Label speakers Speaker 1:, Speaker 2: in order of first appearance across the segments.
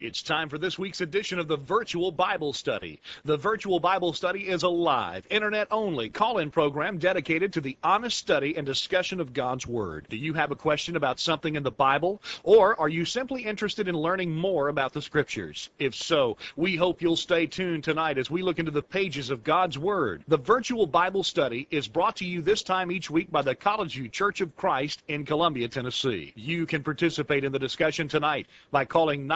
Speaker 1: It's time for this week's edition of the Virtual Bible Study. The Virtual Bible Study is a live, internet-only call-in program dedicated to the honest study and discussion of God's Word. Do you have a question about something in the Bible? Or are you simply interested in learning more about the Scriptures? If so, we hope you'll stay tuned tonight as we look into the pages of God's Word. The Virtual Bible Study is brought to you this time each week by the College View Church of Christ in Columbia, Tennessee. You can participate in the discussion tonight by calling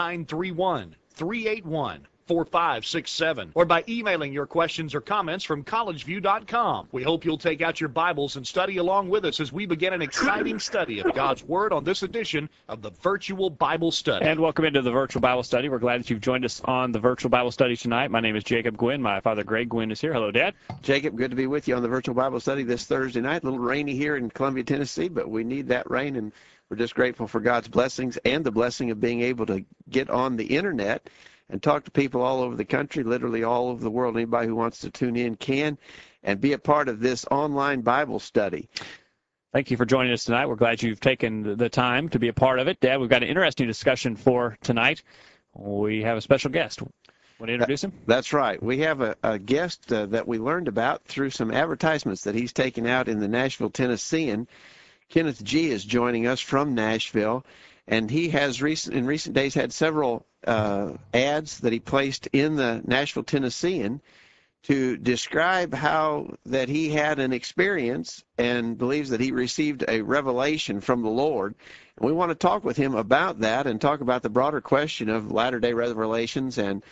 Speaker 1: 931-381-4567 or by emailing your questions or comments from collegeview.com. We hope you'll take out your Bibles and study along with us as we begin an exciting study of God's Word on this edition of the Virtual Bible Study.
Speaker 2: And welcome into the Virtual Bible Study. We're glad that you've joined us on the Virtual Bible Study tonight. My name is Jacob Gwynn. My father, Greg Gwynn, is here. Hello, Dad.
Speaker 3: Jacob, good to be with you on the Virtual Bible Study this Thursday night. A little rainy here in Columbia, Tennessee, but we need that rain, and we're just grateful for God's blessings and the blessing of being able to get on the internet and talk to people all over the country, literally all over the world. Anybody who wants to tune in can, and be a part of this online Bible study.
Speaker 2: Thank you for joining us tonight. We're glad you've taken the time to be a part of it. Dad, we've got an interesting discussion for tonight. We have a special guest. Want to introduce him?
Speaker 3: That's right. We have a guest that we learned about through some advertisements that he's taken out in the Nashville Tennessean. Kenneth G. is joining us from Nashville, and he has in recent days had several ads that he placed in the Nashville Tennessean to describe how that he had an experience and believes that he received a revelation from the Lord. And we want to talk with him about that and talk about the broader question of latter-day revelations and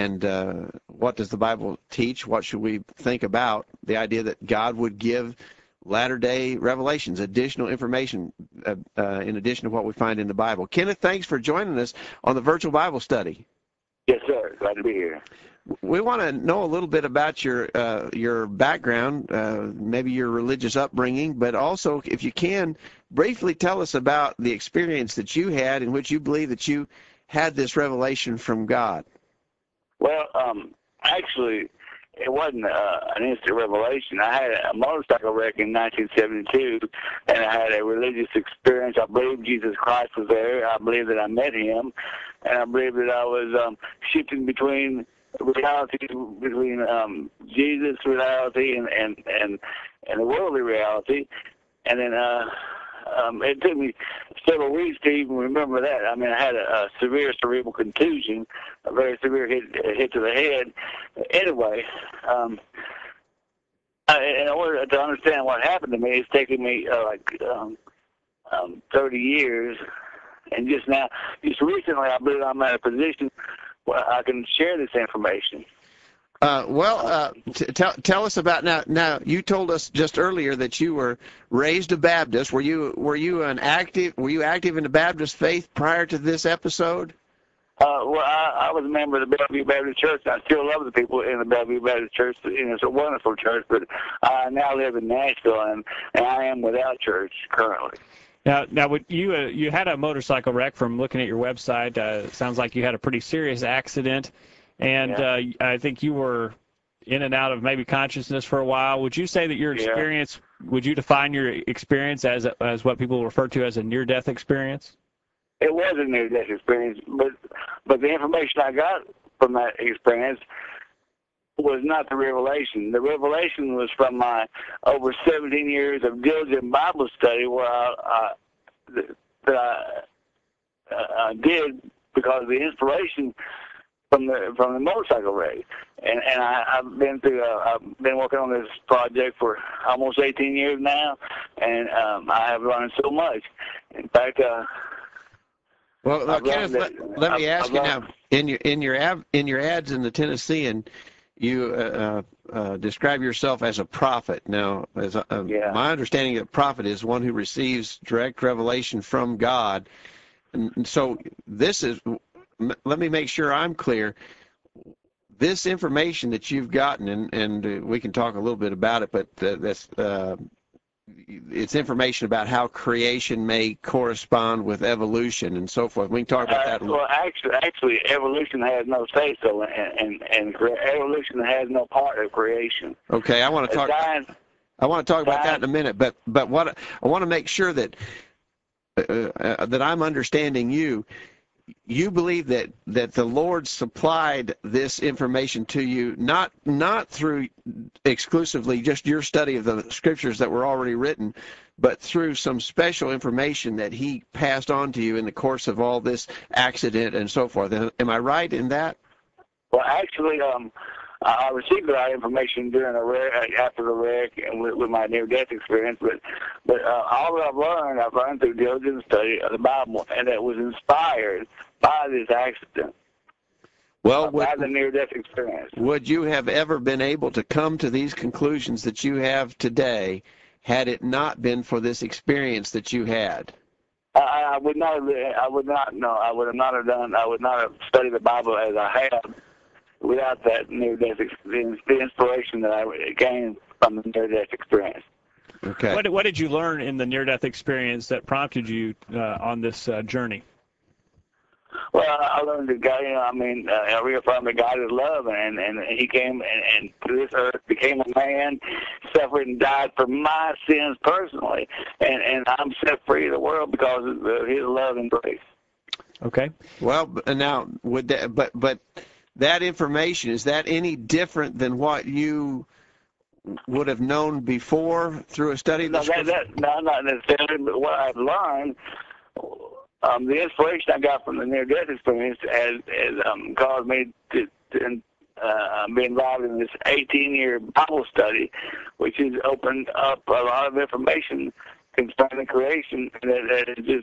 Speaker 3: what does the Bible teach? What should we think about the idea that God would give latter-day revelations, additional information in addition to what we find in the Bible. Kenneth, thanks for joining us on the Virtual Bible Study.
Speaker 4: Yes, sir. Glad to be here.
Speaker 3: We want to know a little bit about your background, maybe your religious upbringing, but also, if you can, briefly tell us about the experience that you had in which you believe that you had this revelation from God.
Speaker 4: Well, actually, it wasn't an instant revelation. I had a motorcycle wreck in 1972, and I had a religious experience. I believe Jesus Christ was there. I believe that I met him, and I believe that I was shifting between reality, between Jesus' reality and the worldly reality. And then it took me several weeks to even remember that. I mean, I had a severe cerebral contusion, a very severe hit to the head. Anyway, in order to understand what happened to me, it's taken me 30 years. And just recently, I believe I'm in a position where I can share this information.
Speaker 3: Tell us about now. You told us just earlier that you were raised a Baptist. Were you active in the Baptist faith prior to this episode?
Speaker 4: I was a member of the Bellevue Baptist Church, and I still love the people in the Bellevue Baptist Church. It's a wonderful church, but I now live in Nashville, and I am without church currently.
Speaker 2: Now, you had a motorcycle wreck. From looking at your website, it sounds like you had a pretty serious accident. And yeah. I think you were in and out of maybe consciousness for a while. Would you say that your experience, would you define your experience as what people refer to as a near-death experience?
Speaker 4: It was a near-death experience, but the information I got from that experience was not the revelation. The revelation was from my over 17 years of diligent Bible study, where I did because of the inspiration from the motorcycle wreck, and I've been working on this project for almost 18 years now, and I have learned so much. In fact,
Speaker 3: Kenneth, let me ask you now. In your ads in the Tennessean, you describe yourself as a prophet. Now, my understanding of a prophet is one who receives direct revelation from God, and so this is. Let me make sure I'm clear. This information that you've gotten, and we can talk a little bit about it, but it's information about how creation may correspond with evolution and so forth. We can talk about that.
Speaker 4: Well, actually, evolution has no say-so, and evolution has no part of creation.
Speaker 3: Okay, I want to talk about that in a minute, but what I want to make sure that I'm understanding you. you believe that the Lord supplied this information to you, not through exclusively just your study of the scriptures that were already written, but through some special information that he passed on to you in the course of all this accident and so forth. Am I right in that?
Speaker 4: Well, actually, I received a lot of information during the wreck, after the wreck, and with my near-death experience. But all that I've learned through diligent study of the Bible, and that was inspired by this accident.
Speaker 3: Well,
Speaker 4: by the near-death experience.
Speaker 3: Would you have ever been able to come to these conclusions that you have today had it not been for this experience that you had?
Speaker 4: I would not. I would not. No, I would not have done. I would not have studied the Bible as I have without that near-death experience, the inspiration that I gained from the near-death experience.
Speaker 3: Okay.
Speaker 2: What did you learn in the near-death experience that prompted you on this journey?
Speaker 4: Well, I learned that God, I reaffirmed that God is love, and He came and to this earth, became a man, suffered and died for my sins personally, and I'm set free of the world because of His love and grace.
Speaker 2: Okay.
Speaker 3: Well, now would that, but that information, is that any different than what you would have known before through a study of the scripture?
Speaker 4: No, not necessarily. But what I've learned. The inspiration I got from the near-death experience has caused me to be involved in this 18-year Bible study, which has opened up a lot of information concerning creation that is just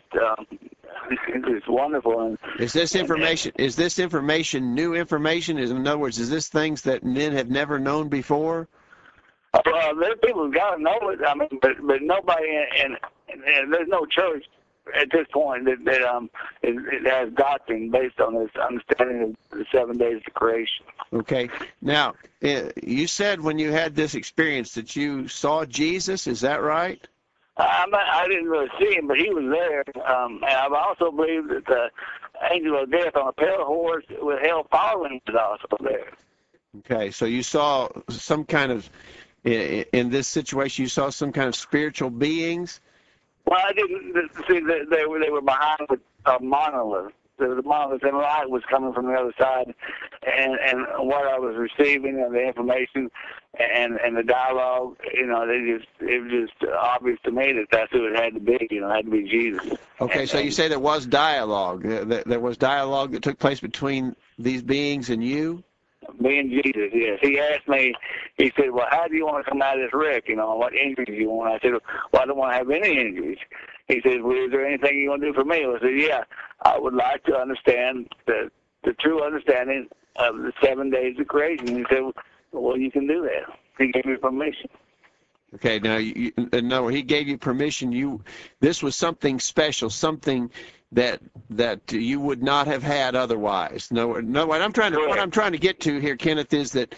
Speaker 4: it's wonderful. And
Speaker 3: is this information new information? In other words, is this things that men have never known before?
Speaker 4: There's people who've got to know it. I mean, but nobody and there's no church at this point that it has doctrine based on this understanding of the 7 days of creation.
Speaker 3: Okay. Now, you said when you had this experience that you saw Jesus. Is that right?
Speaker 4: I didn't really see him, but he was there. And I've also believed that the angel of death on a pale horse with hell following was also there.
Speaker 3: Okay. So you saw some kind of, in this situation, you saw some kind of spiritual beings?
Speaker 4: Well, I didn't see that they were behind a monolith. The monolith and light was coming from the other side, and what I was receiving and the information and the dialogue, it was just obvious to me that that's who it had to be. It had to be Jesus.
Speaker 3: Okay, so you say there was dialogue. There was dialogue that took place between these beings and you?
Speaker 4: Me and Jesus, yes. He asked me, he said, well, how do you want to come out of this wreck? What injuries do you want? I said, well, I don't want to have any injuries. He said, well, is there anything you want to do for me? I said, yeah, I would like to understand the true understanding of the 7 days of creation. He said, well, you can do that. He gave me permission.
Speaker 3: Okay, now, no, he gave you permission. This was something special, something that you would not have had otherwise. No. What I'm trying to get to here, Kenneth, is that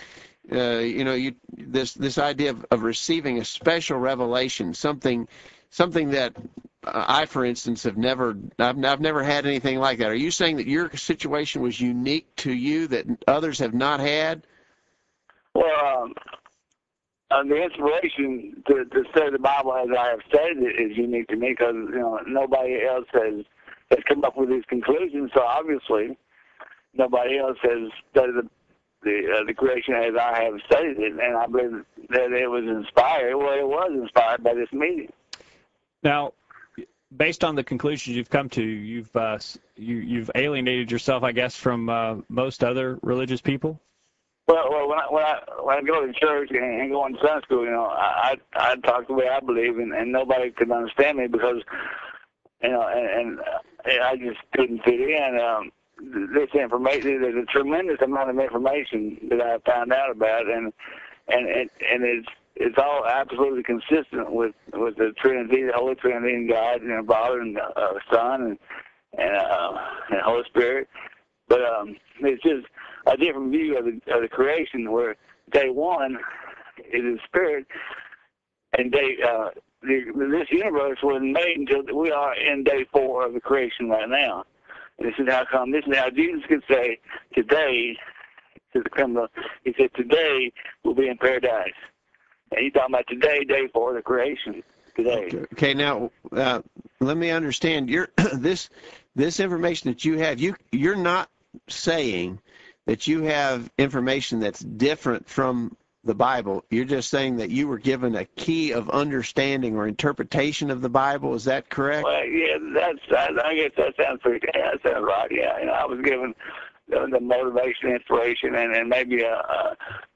Speaker 3: this idea of receiving a special revelation, something that I, for instance, I've never had anything like that. Are you saying that your situation was unique to you that others have not had?
Speaker 4: Well, the inspiration to study the Bible as I have studied it is unique to me because nobody else has come up with these conclusions. So obviously, nobody else has studied the creation as I have studied it, and I believe that it was inspired. Well, it was inspired by this meeting.
Speaker 2: Now, based on the conclusions you've come to, you've alienated yourself, I guess, from most other religious people.
Speaker 4: Well, when I go to church and go on Sunday school, I talk the way I believe, and nobody could understand me because, and I just couldn't fit in. This information, there's a tremendous amount of information that I found out about, and it's all absolutely consistent with the Trinity, the Holy Trinity, and God, Father and Son and Holy Spirit. But it's just a different view of the creation, where day one is spirit, and this universe wasn't made until we are in day 4 of the creation right now. And this is how Jesus could say today to the criminal. He said, today we'll be in paradise. And he's talking about today, day 4 of the creation. today.
Speaker 3: Okay, now let me understand. This information that you have, you're not saying that you have information that's different from the Bible. You're just saying that you were given a key of understanding or interpretation of the Bible. Is that correct?
Speaker 4: Well, yeah, I guess that sounds pretty. Yeah, that sounds right. Yeah, I was given the motivation, inspiration, and maybe a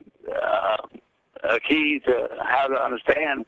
Speaker 4: key to how to understand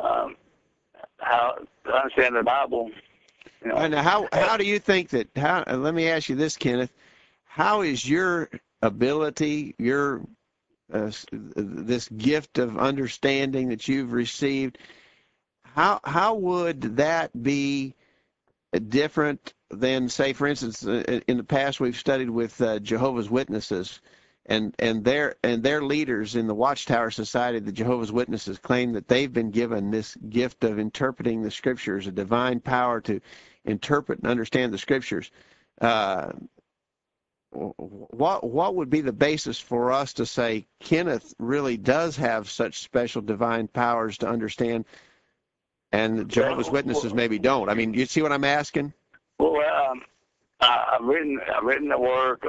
Speaker 4: the Bible.
Speaker 3: And how do you think that? Let me ask you this, Kenneth. How is your ability, your this gift of understanding that you've received? How would that be different than, say, for instance, in the past we've studied with Jehovah's Witnesses, and their leaders in the Watchtower Society, the Jehovah's Witnesses, claim that they've been given this gift of interpreting the Scriptures, a divine power to interpret and understand the Scriptures. What would be the basis for us to say Kenneth really does have such special divine powers to understand, and the Jehovah's Witnesses maybe don't? I mean, you see what I'm asking?
Speaker 4: Well, I've written the work.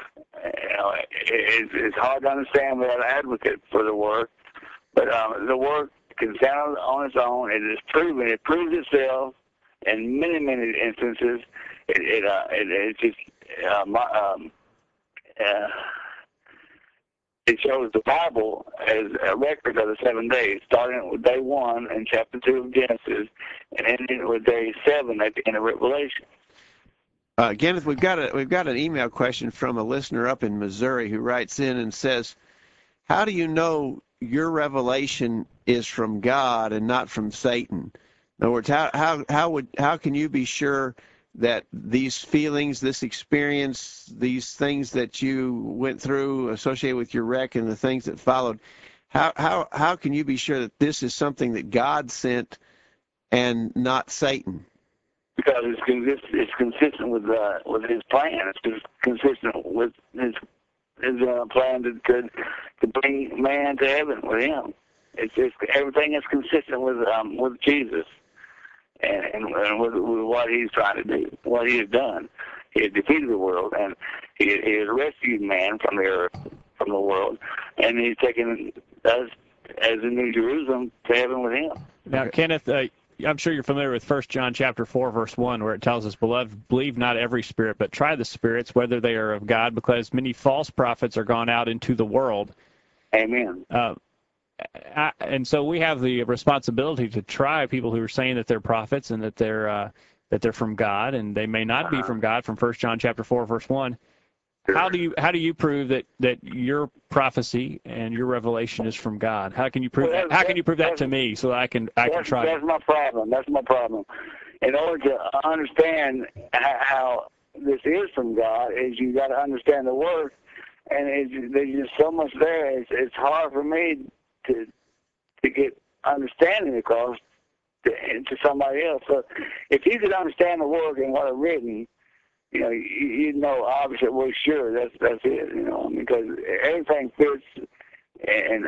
Speaker 4: It's hard to understand without an advocate for the work, but the work can stand on its own. It is proven. It proves itself in many instances. It shows the Bible as a record of the 7 days, starting with day 1 in chapter 2 of Genesis, and ending with day 7 at the end of Revelation.
Speaker 3: Kenneth, we've got an email question from a listener up in Missouri who writes in and says, "How do you know your revelation is from God and not from Satan?" In other words, how can you be sure that these feelings, this experience, these things that you went through associated with your wreck and the things that followed, how can you be sure that this is something that God sent and not Satan?
Speaker 4: Because it's consistent with his plan. It's consistent with his plan to bring man to heaven with him. It's everything is consistent with Jesus and with what he's trying to do, what he has done. He has defeated the world, and he has rescued man from the earth, from the world, and he's taken us as in New Jerusalem to heaven with him.
Speaker 2: Now, Kenneth, I'm sure you're familiar with 1 John chapter 4, verse 1, where it tells us, "Beloved, believe not every spirit, but try the spirits, whether they are of God, because many false prophets are gone out into the world."
Speaker 4: Amen.
Speaker 2: And so we have the responsibility to try people who are saying that they're prophets and that they're from God, and they may not be from God, from 1 John chapter 4, verse 1. How do you prove that your prophecy and your revelation is from God? How can you prove that? How can you prove that to me so that I can try?
Speaker 4: That's my problem. That's my problem. In order to understand how this is from God, is you got to understand the Word, and there's just so much there. It's hard for me to get understanding across to somebody else. So if you could understand the Word and what I've written, you know, obviously, we're sure that's it, because everything fits, and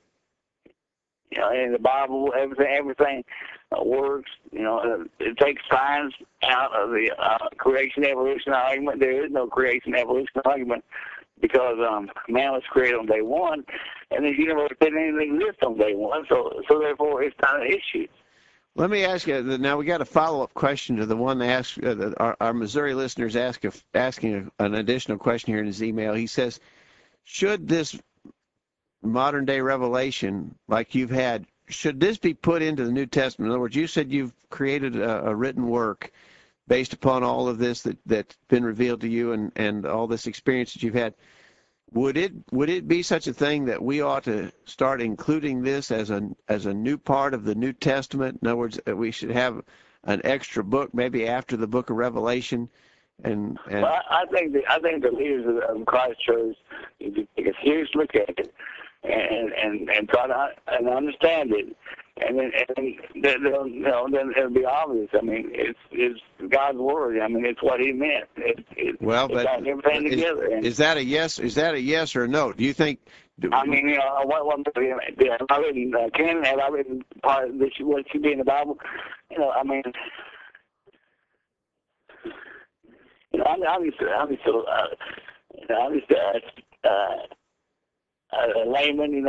Speaker 4: in the Bible, everything works. It takes science out of the creation evolution argument. There is no creation evolution argument because man was created on day 1, and the universe didn't even exist on day 1. So therefore, it's not an issue.
Speaker 3: Let me ask you, now we got a follow-up question to the one asked, our Missouri listeners asking an additional question here in his email. He says, should this modern-day revelation, like you've had, should this be put into the New Testament? In other words, you said you've created a written work based upon all of this that's been revealed to you and all this experience that you've had. Would it be such a thing that we ought to start including this as a new part of the New Testament? In other words, we should have an extra book, maybe after the Book of Revelation. And
Speaker 4: well, I think the leaders of Christ Church need to take a serious look at it and try to understand it, then then it'll be obvious. I mean, it's God's word. I mean, it's what He meant. It
Speaker 3: Well, but
Speaker 4: got everything together.
Speaker 3: is that a yes? Is that a yes or a no? Do you think?
Speaker 4: I mean, what have I written? Ken, have I written part of this? What should be in the Bible? I mean, I'm just a layman.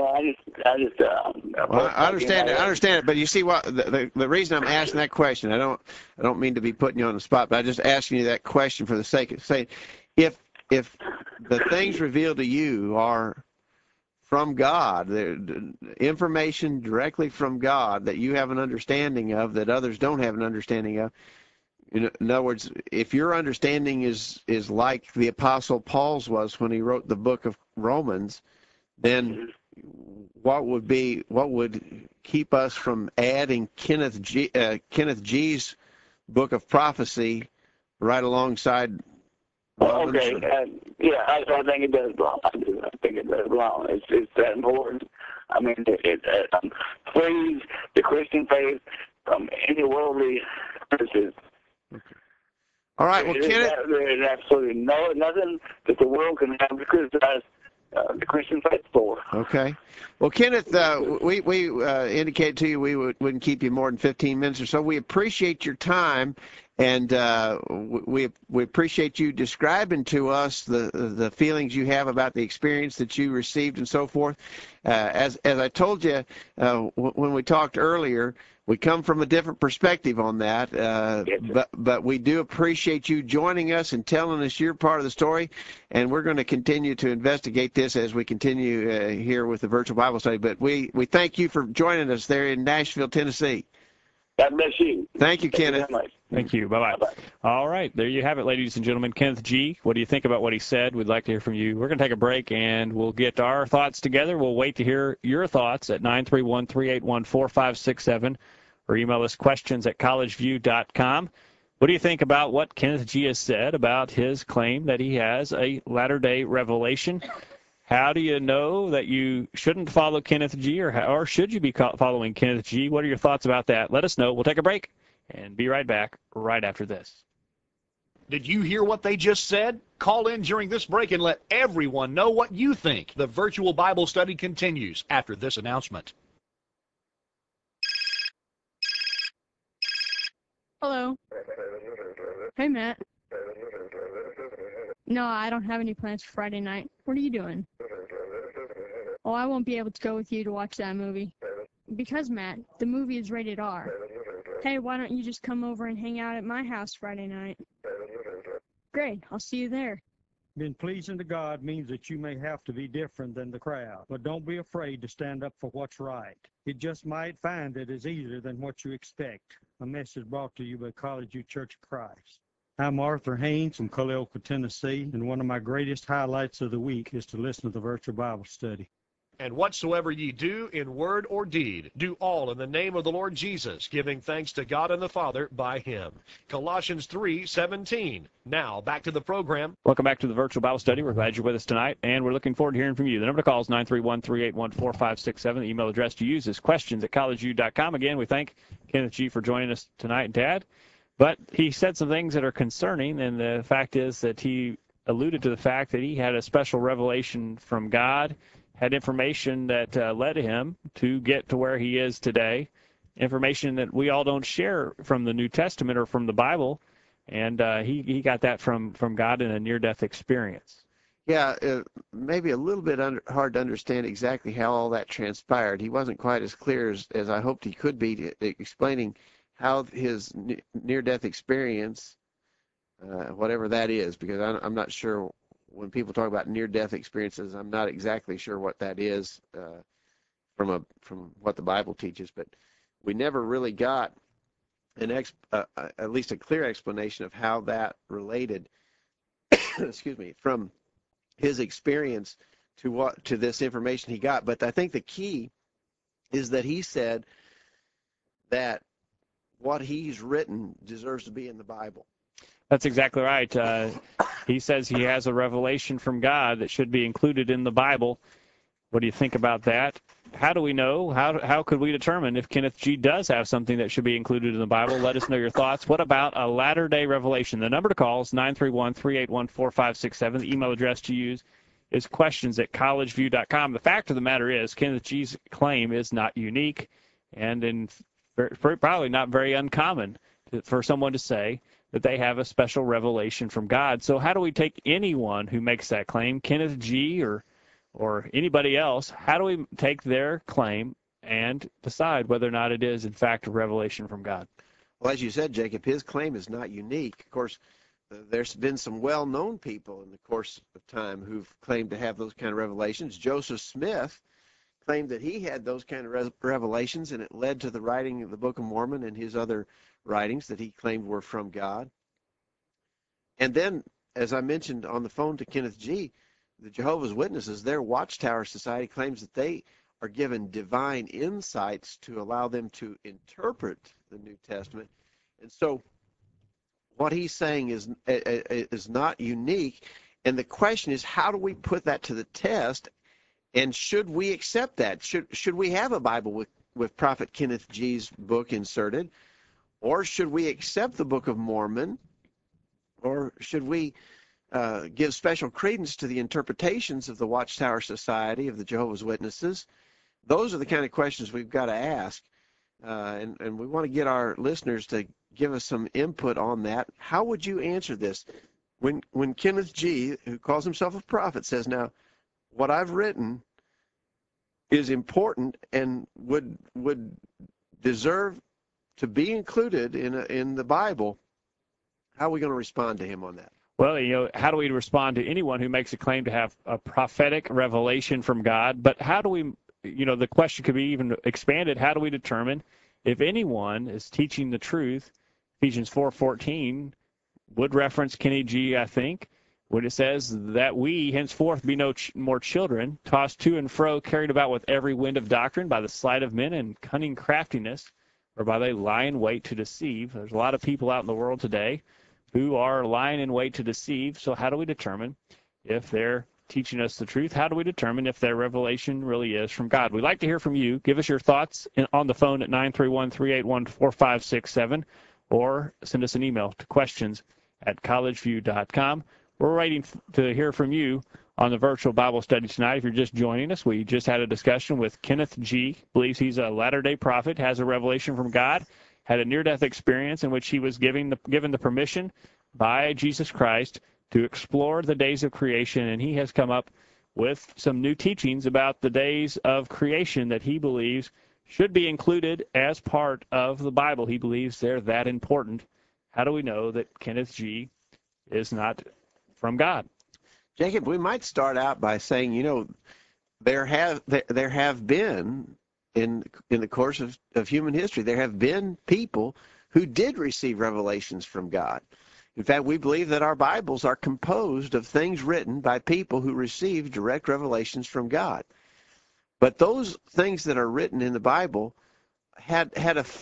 Speaker 3: Well, I understand it. I understand it, but you see what the reason I'm asking that question. I don't mean to be putting you on the spot, but I'm just asking you that question for the sake of saying, if the things revealed to you are from God, the information directly from God that you have an understanding of that others don't have an understanding of. In other words, if your understanding is like the Apostle Paul's was when he wrote the book of Romans, then what would keep us from adding Kenneth G's book of prophecy right alongside Romans?
Speaker 4: Okay, I think it does belong. I do. I think it does belong. It's that important. I mean, it frees the Christian faith from any worldly criticism.
Speaker 3: Okay. All right. Well, Kenneth,
Speaker 4: there is absolutely nothing that the world can have to criticize the Christian faith for.
Speaker 3: Okay. Well, Kenneth, we indicated to you we wouldn't keep you more than 15 minutes or so. We appreciate your time, and we appreciate you describing to us the feelings you have about the experience that you received and so forth. As I told you when we talked earlier, we come from a different perspective on that, but we do appreciate you joining us and telling us your part of the story, and we're going to continue to investigate this as we continue here with the virtual Bible study. But we thank you for joining us there in Nashville, Tennessee.
Speaker 4: God bless you.
Speaker 3: Thank you, Kenneth.
Speaker 2: Thank you. Bye-bye. All right. There you have it, ladies and gentlemen. Kenneth G. What do you think about what he said? We'd like to hear from you. We're going to take a break, and we'll get our thoughts together. We'll wait to hear your thoughts at 931-381-4567 or email us questions at collegeview.com. What do you think about what Kenneth G. has said about his claim that he has a latter-day revelation? How do you know that you shouldn't follow Kenneth G. or should you be following Kenneth G.? What are your thoughts about that? Let us know. We'll take a break and be right back right after this.
Speaker 1: Did you hear what they just said? Call in during this break and let everyone know what you think. The virtual Bible study continues after this announcement.
Speaker 5: Hello. Hey, Matt. No, I don't have any plans for Friday night. What are you doing? Oh, I won't be able to go with you to watch that movie. Because, Matt, the movie is rated R. Hey, why don't you just come over and hang out at my house Friday night? Great, I'll see you there.
Speaker 6: Being pleasing to God means that you may have to be different than the crowd, but don't be afraid to stand up for what's right. You just might find it is easier than what you expect. A message brought to you by College View Church of Christ. I'm Arthur Haynes from Culleoka, Tennessee, and one of my greatest highlights of the week is to listen to the virtual Bible study.
Speaker 1: And whatsoever ye do in word or deed, do all in the name of the Lord Jesus, giving thanks to God and the Father by him. Colossians 3:17. Now, back to the program.
Speaker 2: Welcome back to the virtual Bible study. We're glad you're with us tonight, and we're looking forward to hearing from you. The number to call is 931-381-4567. The email address to use is questions@collegeview.com. Again, we thank Kenneth G. for joining us tonight and Dad. But he said some things that are concerning, and the fact is that he alluded to the fact that he had a special revelation from God, had information that led him to get to where he is today, information that we all don't share from the New Testament or from the Bible, and he got that from God in a near-death experience.
Speaker 3: Yeah, maybe a little bit hard to understand exactly how all that transpired. He wasn't quite as clear as I hoped he could be explaining how his near-death experience, whatever that is, because I'm not sure. When people talk about near-death experiences, I'm not exactly sure what that is from what the Bible teaches, but we never really got at least a clear explanation of how that related, excuse me, from his experience to this information he got. But I think the key is that he said that what he's written deserves to be in the Bible.
Speaker 2: That's exactly right. He says he has a revelation from God that should be included in the Bible. What do you think about that? How do we know? How could we determine if Kenneth G does have something that should be included in the Bible? Let us know your thoughts. What about a latter-day revelation? The number to call is 931-381-4567. The email address to use is questions@collegeview.com. The fact of the matter is Kenneth G's claim is not unique and probably not very uncommon for someone to say that they have a special revelation from God. So how do we take anyone who makes that claim, Kenneth G or anybody else, how do we take their claim and decide whether or not it is, in fact, a revelation from God?
Speaker 3: Well, as you said, Jacob, his claim is not unique. Of course, there's been some well-known people in the course of time who've claimed to have those kind of revelations. Joseph Smith claimed that he had those kind of revelations, and it led to the writing of the Book of Mormon and his other writings that he claimed were from God. And then, as I mentioned on the phone to Kenneth G., the Jehovah's Witnesses, their Watchtower Society claims that they are given divine insights to allow them to interpret the New Testament. And so what he's saying is not unique. And the question is, how do we put that to the test? And should we accept that? Should we have a Bible with Prophet Kenneth G's book inserted? Or should we accept the Book of Mormon? Or should we give special credence to the interpretations of the Watchtower Society, of the Jehovah's Witnesses? Those are the kind of questions we've got to ask. And we want to get our listeners to give us some input on that. How would you answer this? When Kenneth G., who calls himself a prophet, says, now, what I've written is important and would deserve to be included in the Bible, how are we going to respond to him on that?
Speaker 2: Well, how do we respond to anyone who makes a claim to have a prophetic revelation from God? But how do we, the question could be even expanded. How do we determine if anyone is teaching the truth? Ephesians 4:14 would reference Kenny G, I think, when it says that we henceforth be no more children, tossed to and fro, carried about with every wind of doctrine by the sleight of men and cunning craftiness, whereby they lie in wait to deceive. There's a lot of people out in the world today who are lying in wait to deceive. So how do we determine if they're teaching us the truth? How do we determine if their revelation really is from God? We'd like to hear from you. Give us your thoughts on the phone at 931-381-4567 or send us an email to questions@collegeview.com. We're waiting to hear from you on the virtual Bible study tonight. If you're just joining us, we just had a discussion with Kenneth G. Believes he's a Latter-day Prophet, has a revelation from God, had a near-death experience in which he was given the permission by Jesus Christ to explore the days of creation, and he has come up with some new teachings about the days of creation that he believes should be included as part of the Bible. He believes they're that important. How do we know that Kenneth G. is not from God?
Speaker 3: Jacob, we might start out by saying, there have been in the course of human history, there have been people who did receive revelations from God. In fact, we believe that our Bibles are composed of things written by people who received direct revelations from God. But those things that are written in the Bible had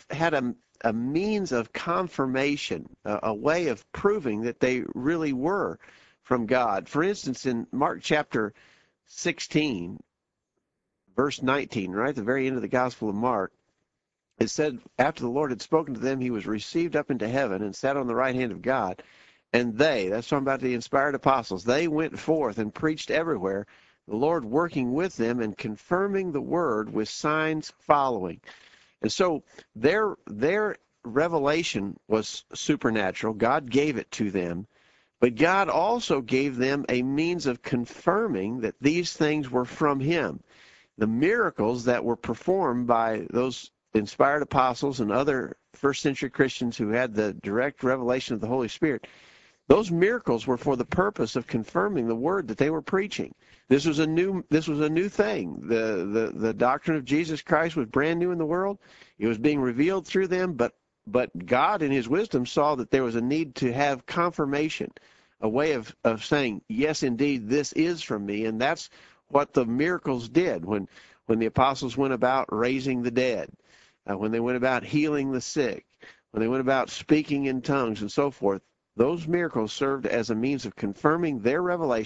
Speaker 3: a means of confirmation, a way of proving that they really were from God. For instance, in Mark chapter 16, verse 19, right at the very end of the Gospel of Mark, it said, after the Lord had spoken to them, he was received up into heaven and sat on the right hand of God. And that's talking about the inspired apostles, they went forth and preached everywhere, the Lord working with them and confirming the word with signs following. And so their revelation was supernatural. God gave it to them. But God also gave them a means of confirming that these things were from him. The miracles that were performed by those inspired apostles and other first-century Christians who had the direct revelation of the Holy Spirit, those miracles were for the purpose of confirming the word that they were preaching. This was a new thing. The doctrine of Jesus Christ was brand new in the world. It was being revealed through them, but God in his wisdom saw that there was a need to have confirmation, a way of saying, yes, indeed, this is from me. And that's what the miracles did when the apostles went about raising the dead, when they went about healing the sick, when they went about speaking in tongues and so forth. Those miracles served as a means of confirming their revelation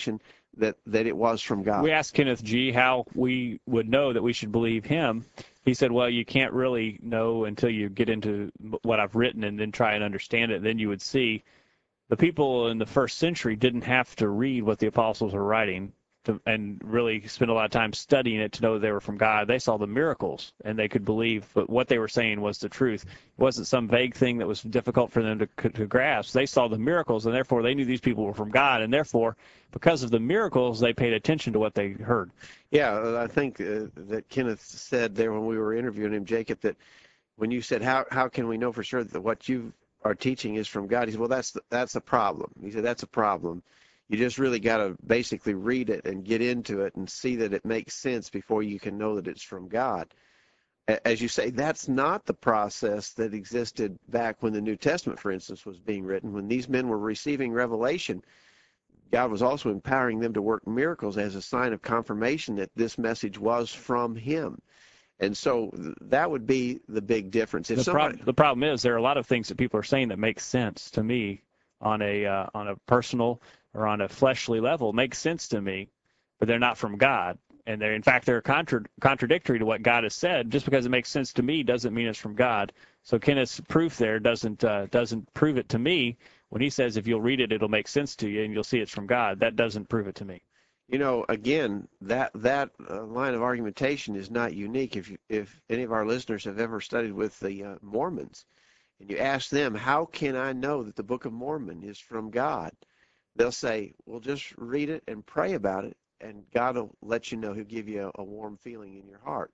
Speaker 3: that it was from God.
Speaker 2: We asked Kenneth G. how we would know that we should believe him. He said, well, you can't really know until you get into what I've written and then try and understand it. Then you would see the people in the first century didn't have to read what the apostles were writing and really spend a lot of time studying it to know they were from God. They saw the miracles, and they could believe that what they were saying was the truth. It wasn't some vague thing that was difficult for them to grasp. They saw the miracles, and therefore they knew these people were from God, and therefore, because of the miracles, they paid attention to what they heard.
Speaker 3: Yeah, I think that Kenneth said there when we were interviewing him, Jacob, that when you said, how can we know for sure that what you are teaching is from God? He said, well, that's a problem. He said, that's a problem. You just really got to basically read it and get into it and see that it makes sense before you can know that it's from God. As you say, that's not the process that existed back when the New Testament, for instance, was being written. When these men were receiving revelation, God was also empowering them to work miracles as a sign of confirmation that this message was from him. And so that would be the big difference.
Speaker 2: The problem is there are a lot of things that people are saying that make sense to me on a personal or on a fleshly level, make sense to me, but they're not from God. And in fact, they're contradictory to what God has said. Just because it makes sense to me doesn't mean it's from God. So Kenneth's proof there doesn't prove it to me. When he says if you'll read it, it'll make sense to you and you'll see it's from God, that doesn't prove it to me.
Speaker 3: You know, again, that line of argumentation is not unique. If any of our listeners have ever studied with the Mormons, and you ask them, how can I know that the Book of Mormon is from God? They'll say, well, just read it and pray about it, and God will let you know. He'll give you a warm feeling in your heart.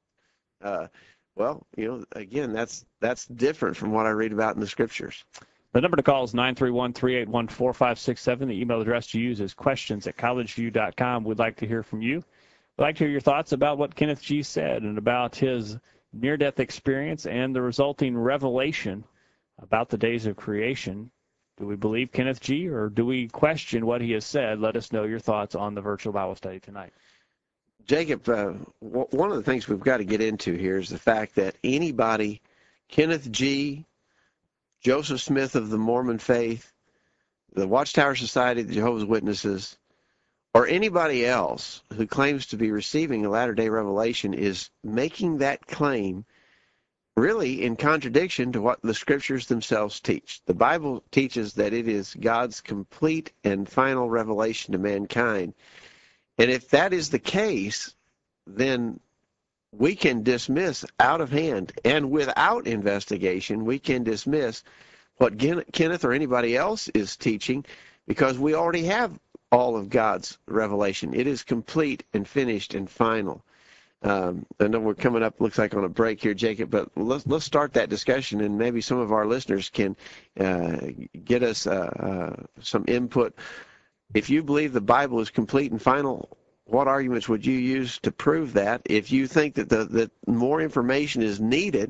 Speaker 3: Well, you know, again, that's different from what I read about in the Scriptures.
Speaker 2: The number to call is 931-381-4567. The email address to use is questions@collegeview.com. We'd like to hear from you. We'd like to hear your thoughts about what Kenneth G. said and about his near-death experience and the resulting revelation about the days of creation. Do we believe Kenneth G., or do we question what he has said? Let us know your thoughts on the virtual Bible study tonight.
Speaker 3: Jacob, one of the things we've got to get into here is the fact that anybody, Kenneth G., Joseph Smith of the Mormon faith, the Watchtower Society, the Jehovah's Witnesses, or anybody else who claims to be receiving a latter-day revelation is making that claim really in contradiction to what the Scriptures themselves teach. The Bible teaches that it is God's complete and final revelation to mankind. And if that is the case, then we can dismiss out of hand and without investigation, we can dismiss what Kenneth or anybody else is teaching, because we already have all of God's revelation. It is complete and finished and final. I know we're coming up, looks like, on a break here, Jacob, but let's start that discussion, and maybe some of our listeners can get us some input. If you believe the Bible is complete and final, what arguments would you use to prove that? If you think that that more information is needed,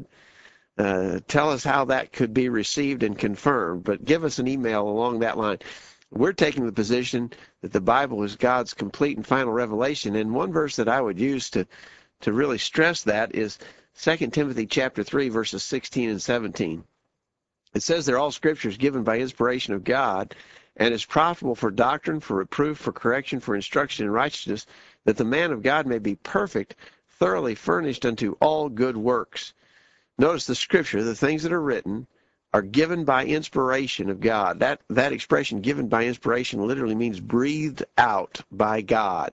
Speaker 3: tell us how that could be received and confirmed. But give us an email along that line. We're taking the position that the Bible is God's complete and final revelation. And one verse that I would use to really stress that is 2 Timothy chapter 3, verses 16 and 17. It says they're all scriptures given by inspiration of God, and is profitable for doctrine, for reproof, for correction, for instruction in righteousness, that the man of God may be perfect, thoroughly furnished unto all good works. Notice the Scripture, the things that are written, are given by inspiration of God. That expression, given by inspiration, literally means breathed out by God.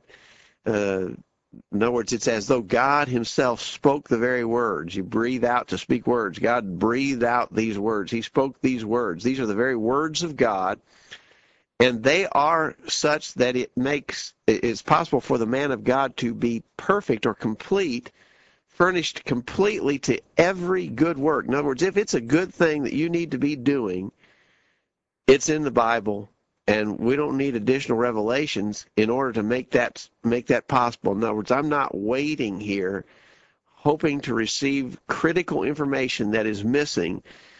Speaker 3: In other words, it's as though God himself spoke the very words. You breathe out to speak words. God breathed out these words. He spoke these words. These are the very words of God, and they are such that it's possible for the man of God to be perfect or complete, furnished completely to every good work. In other words, if it's a good thing that you need to be doing, it's in the Bible, and we don't need additional revelations in order to make that possible. In other words, I'm not waiting here hoping to receive critical information that is missing,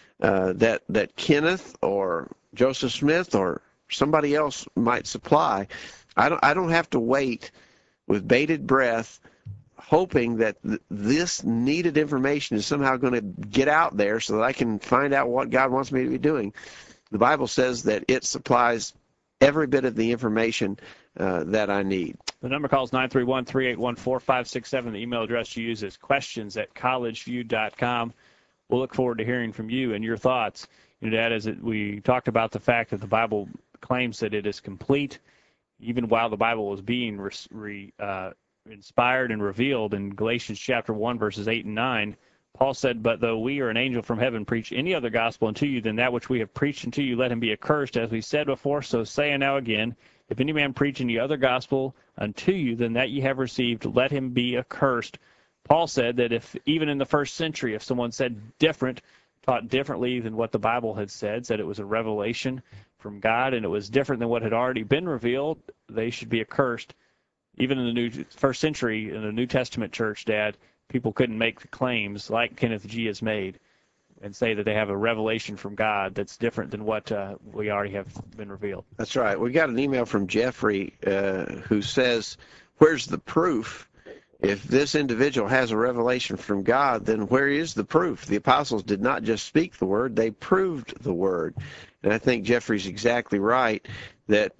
Speaker 3: that Kenneth or Joseph Smith or somebody else might supply. I don't have to wait with bated breath hoping that this needed information is somehow going to get out there so that I can find out what God wants me to be doing. The Bible says that it supplies every bit of the information that I need.
Speaker 2: The number calls 931-381-4567. The email address you use is questions@collegeview.com. We'll look forward to hearing from you and your thoughts. Dad, as we talked about the fact that the Bible claims that it is complete, even while the Bible was being inspired and revealed in Galatians chapter 1, verses 8 and 9, Paul said, "But though we or an angel from heaven preach any other gospel unto you than that which we have preached unto you, let him be accursed. As we said before, so say I now again, if any man preach any other gospel unto you than that ye have received, let him be accursed." Paul said that if even in the first century, if someone said different, taught differently than what the Bible had said it was a revelation from God and it was different than what had already been revealed, they should be accursed. Even in the first century, in the New Testament church, Dad, people couldn't make the claims like Kenneth G. has made and say that they have a revelation from God that's different than what we already have been revealed.
Speaker 3: That's right. We got an email from Jeffrey who says, where's the proof? If this individual has a revelation from God, then where is the proof? The apostles did not just speak the word, they proved the word. And I think Jeffrey's exactly right that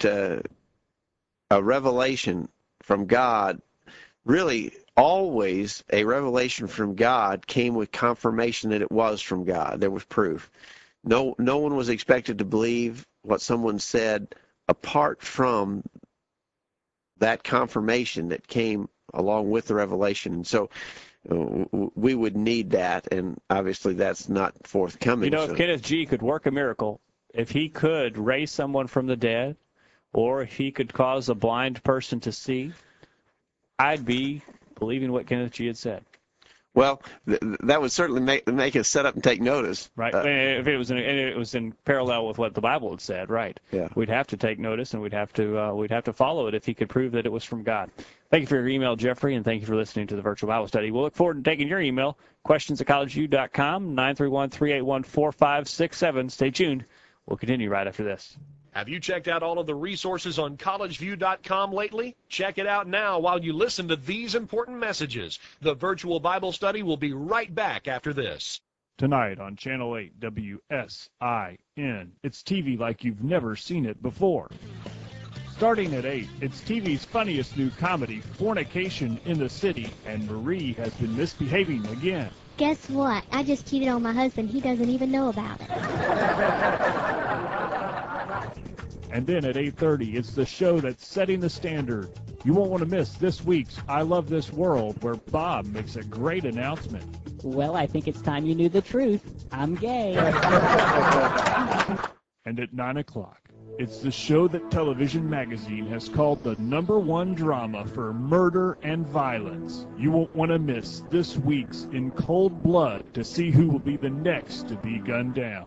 Speaker 3: a revelation from God, really always a revelation from God came with confirmation that it was from God. There was proof. No one was expected to believe what someone said apart from that confirmation that came along with the revelation. And so we would need that, and obviously that's not forthcoming.
Speaker 2: If Kenneth G. could work a miracle, if he could raise someone from the dead, or if he could cause a blind person to see, I'd be believing what Kenneth G. had said.
Speaker 3: Well, that would certainly make us set up and take notice.
Speaker 2: Right. If it was in parallel with what the Bible had said, right?
Speaker 3: Yeah.
Speaker 2: We'd have to take notice, and we'd have to follow it if he could prove that it was from God. Thank you for your email, Jeffrey, and thank you for listening to the Virtual Bible Study. We'll look forward to taking your email. Questions@collegeview.com, 931-381-4567. Stay tuned. We'll continue right after this.
Speaker 1: Have you checked out all of the resources on collegeview.com lately? Check it out now while you listen to these important messages. The Virtual Bible Study will be right back after this.
Speaker 7: Tonight on Channel 8 WSIN, it's TV like you've never seen it before. Starting at 8, it's TV's funniest new comedy, Fornication in the City, and Marie has been misbehaving again.
Speaker 8: Guess what? I just cheated on my husband. He doesn't even know about it.
Speaker 7: And then at 8:30, it's the show that's setting the standard. You won't want to miss this week's I Love This World, where Bob makes a great announcement.
Speaker 9: Well, I think it's time you knew the truth. I'm gay.
Speaker 7: And at 9 o'clock, it's the show that Television Magazine has called the #1 drama for murder and violence. You won't want to miss this week's In Cold Blood to see who will be the next to be gunned down.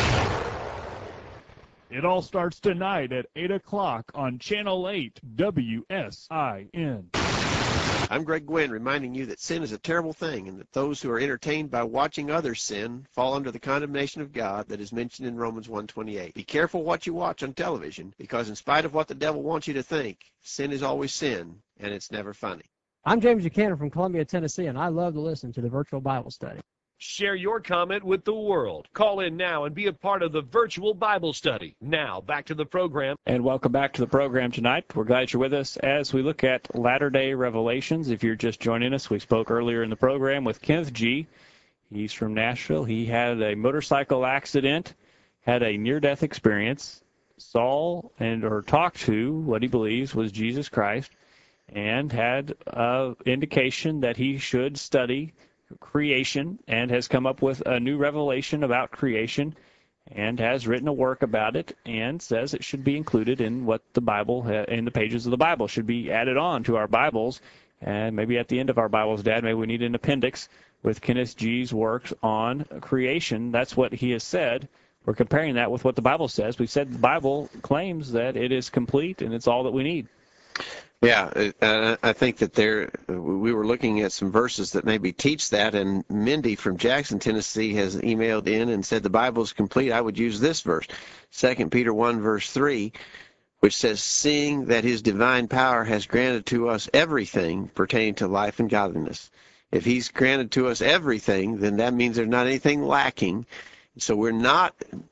Speaker 7: It all starts tonight at 8 o'clock on Channel 8 WSIN.
Speaker 3: I'm Greg Gwynn, reminding you that sin is a terrible thing and that those who are entertained by watching others sin fall under the condemnation of God that is mentioned in Romans 1:28. Be careful what you watch on television, because in spite of what the devil wants you to think, sin is always sin, and it's never funny.
Speaker 10: I'm James Buchanan from Columbia, Tennessee, and I love to listen to the Virtual Bible Study.
Speaker 1: Share your comment with the world. Call in now and be a part of the Virtual Bible Study. Now, back to the program.
Speaker 2: And welcome back to the program tonight. We're glad you're with us as we look at Latter-day Revelations. If you're just joining us, we spoke earlier in the program with Kenneth G. He's from Nashville. He had a motorcycle accident, had a near-death experience, saw or talked to what he believes was Jesus Christ, and had indication that he should study creation, and has come up with a new revelation about creation, and has written a work about it, and says it should be included in what the Bible, in the pages of the Bible, should be added on to our Bibles. And maybe at the end of our Bibles, Dad, maybe we need an appendix with Kenneth G's works on creation. That's what he has said. We're comparing that with what the Bible says. We said the Bible claims that it is complete and it's all that we need.
Speaker 3: Yeah, I think that we were looking at some verses that maybe teach that, and Mindy from Jackson, Tennessee has emailed in and said the Bible is complete. I would use this verse, 2 Peter 1, verse 3, which says, seeing that his divine power has granted to us everything pertaining to life and godliness. If he's granted to us everything, then that means there's not anything lacking. So we're not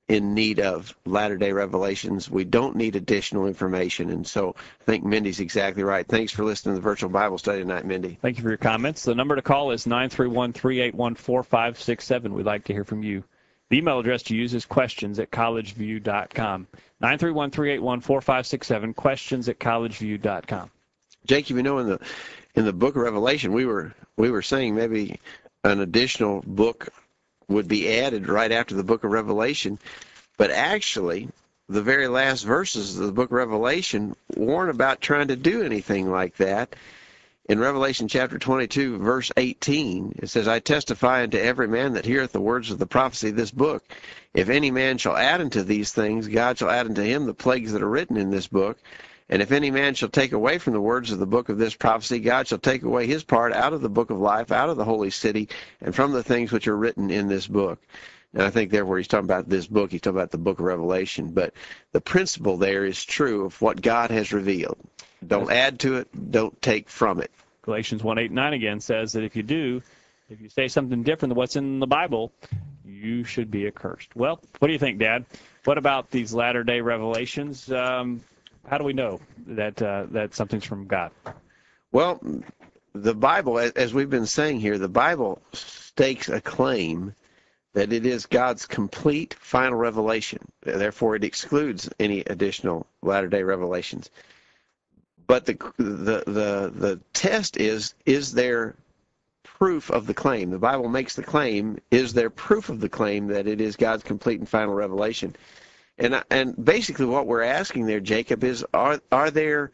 Speaker 3: in need of latter-day revelations. We don't need additional information. And so I think Mindy's exactly right. Thanks for listening to the virtual Bible study tonight, Mindy.
Speaker 2: Thank you for your comments. The number to call is 931-381-4567. We'd like to hear from you. The email address to use is questions@collegeview.com. 931-381-4567, questions@collegeview.com.
Speaker 3: Jacob, you know, in the book of Revelation, we were saying maybe an additional book would be added right after the book of Revelation, but actually the very last verses of the book of Revelation warn about trying to do anything like that. In Revelation chapter 22, verse 18, it says, I testify unto every man that heareth the words of the prophecy of this book. If any man shall add unto these things, God shall add unto him the plagues that are written in this book. And if any man shall take away from the words of the book of this prophecy, God shall take away his part out of the book of life, out of the holy city, and from the things which are written in this book. And I think therefore he's talking about this book, he's talking about the book of Revelation. But the principle there is true of what God has revealed. Don't add to it, don't take from it.
Speaker 2: Galatians 1:8-9 again says that if you say something different than what's in the Bible, you should be accursed. Well, what do you think, Dad? What about these latter-day revelations? How do we know that something's from God?
Speaker 3: Well, the Bible, as we've been saying here, the Bible stakes a claim that it is God's complete final revelation. Therefore, it excludes any additional latter-day revelations. But the test is there proof of the claim? The Bible makes the claim. Is there proof of the claim that it is God's complete and final revelation? And basically what we're asking there, Jacob, is are there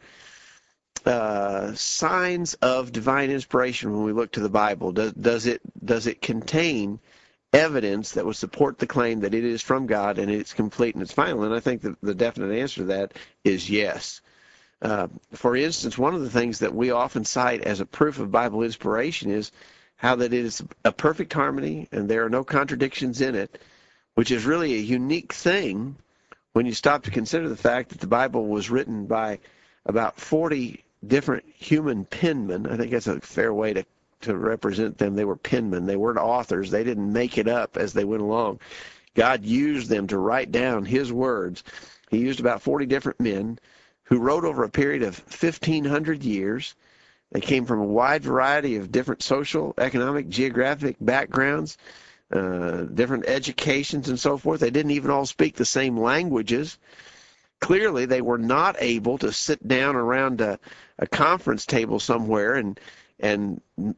Speaker 3: signs of divine inspiration when we look to the Bible? Does it contain evidence that would support the claim that it is from God and it's complete and it's final? And I think the definite answer to that is yes. For instance, one of the things that we often cite as a proof of Bible inspiration is how that it is a perfect harmony and there are no contradictions in it, which is really a unique thing when you stop to consider the fact that the Bible was written by about 40 different human penmen. I think that's a fair way to represent them. They were penmen. They weren't authors. They didn't make it up as they went along. God used them to write down his words. He used about 40 different men who wrote over a period of 1,500 years. They came from a wide variety of different social, economic, geographic backgrounds, different educations and so forth. They didn't even all speak the same languages. Clearly, they were not able to sit down around a conference table somewhere and kind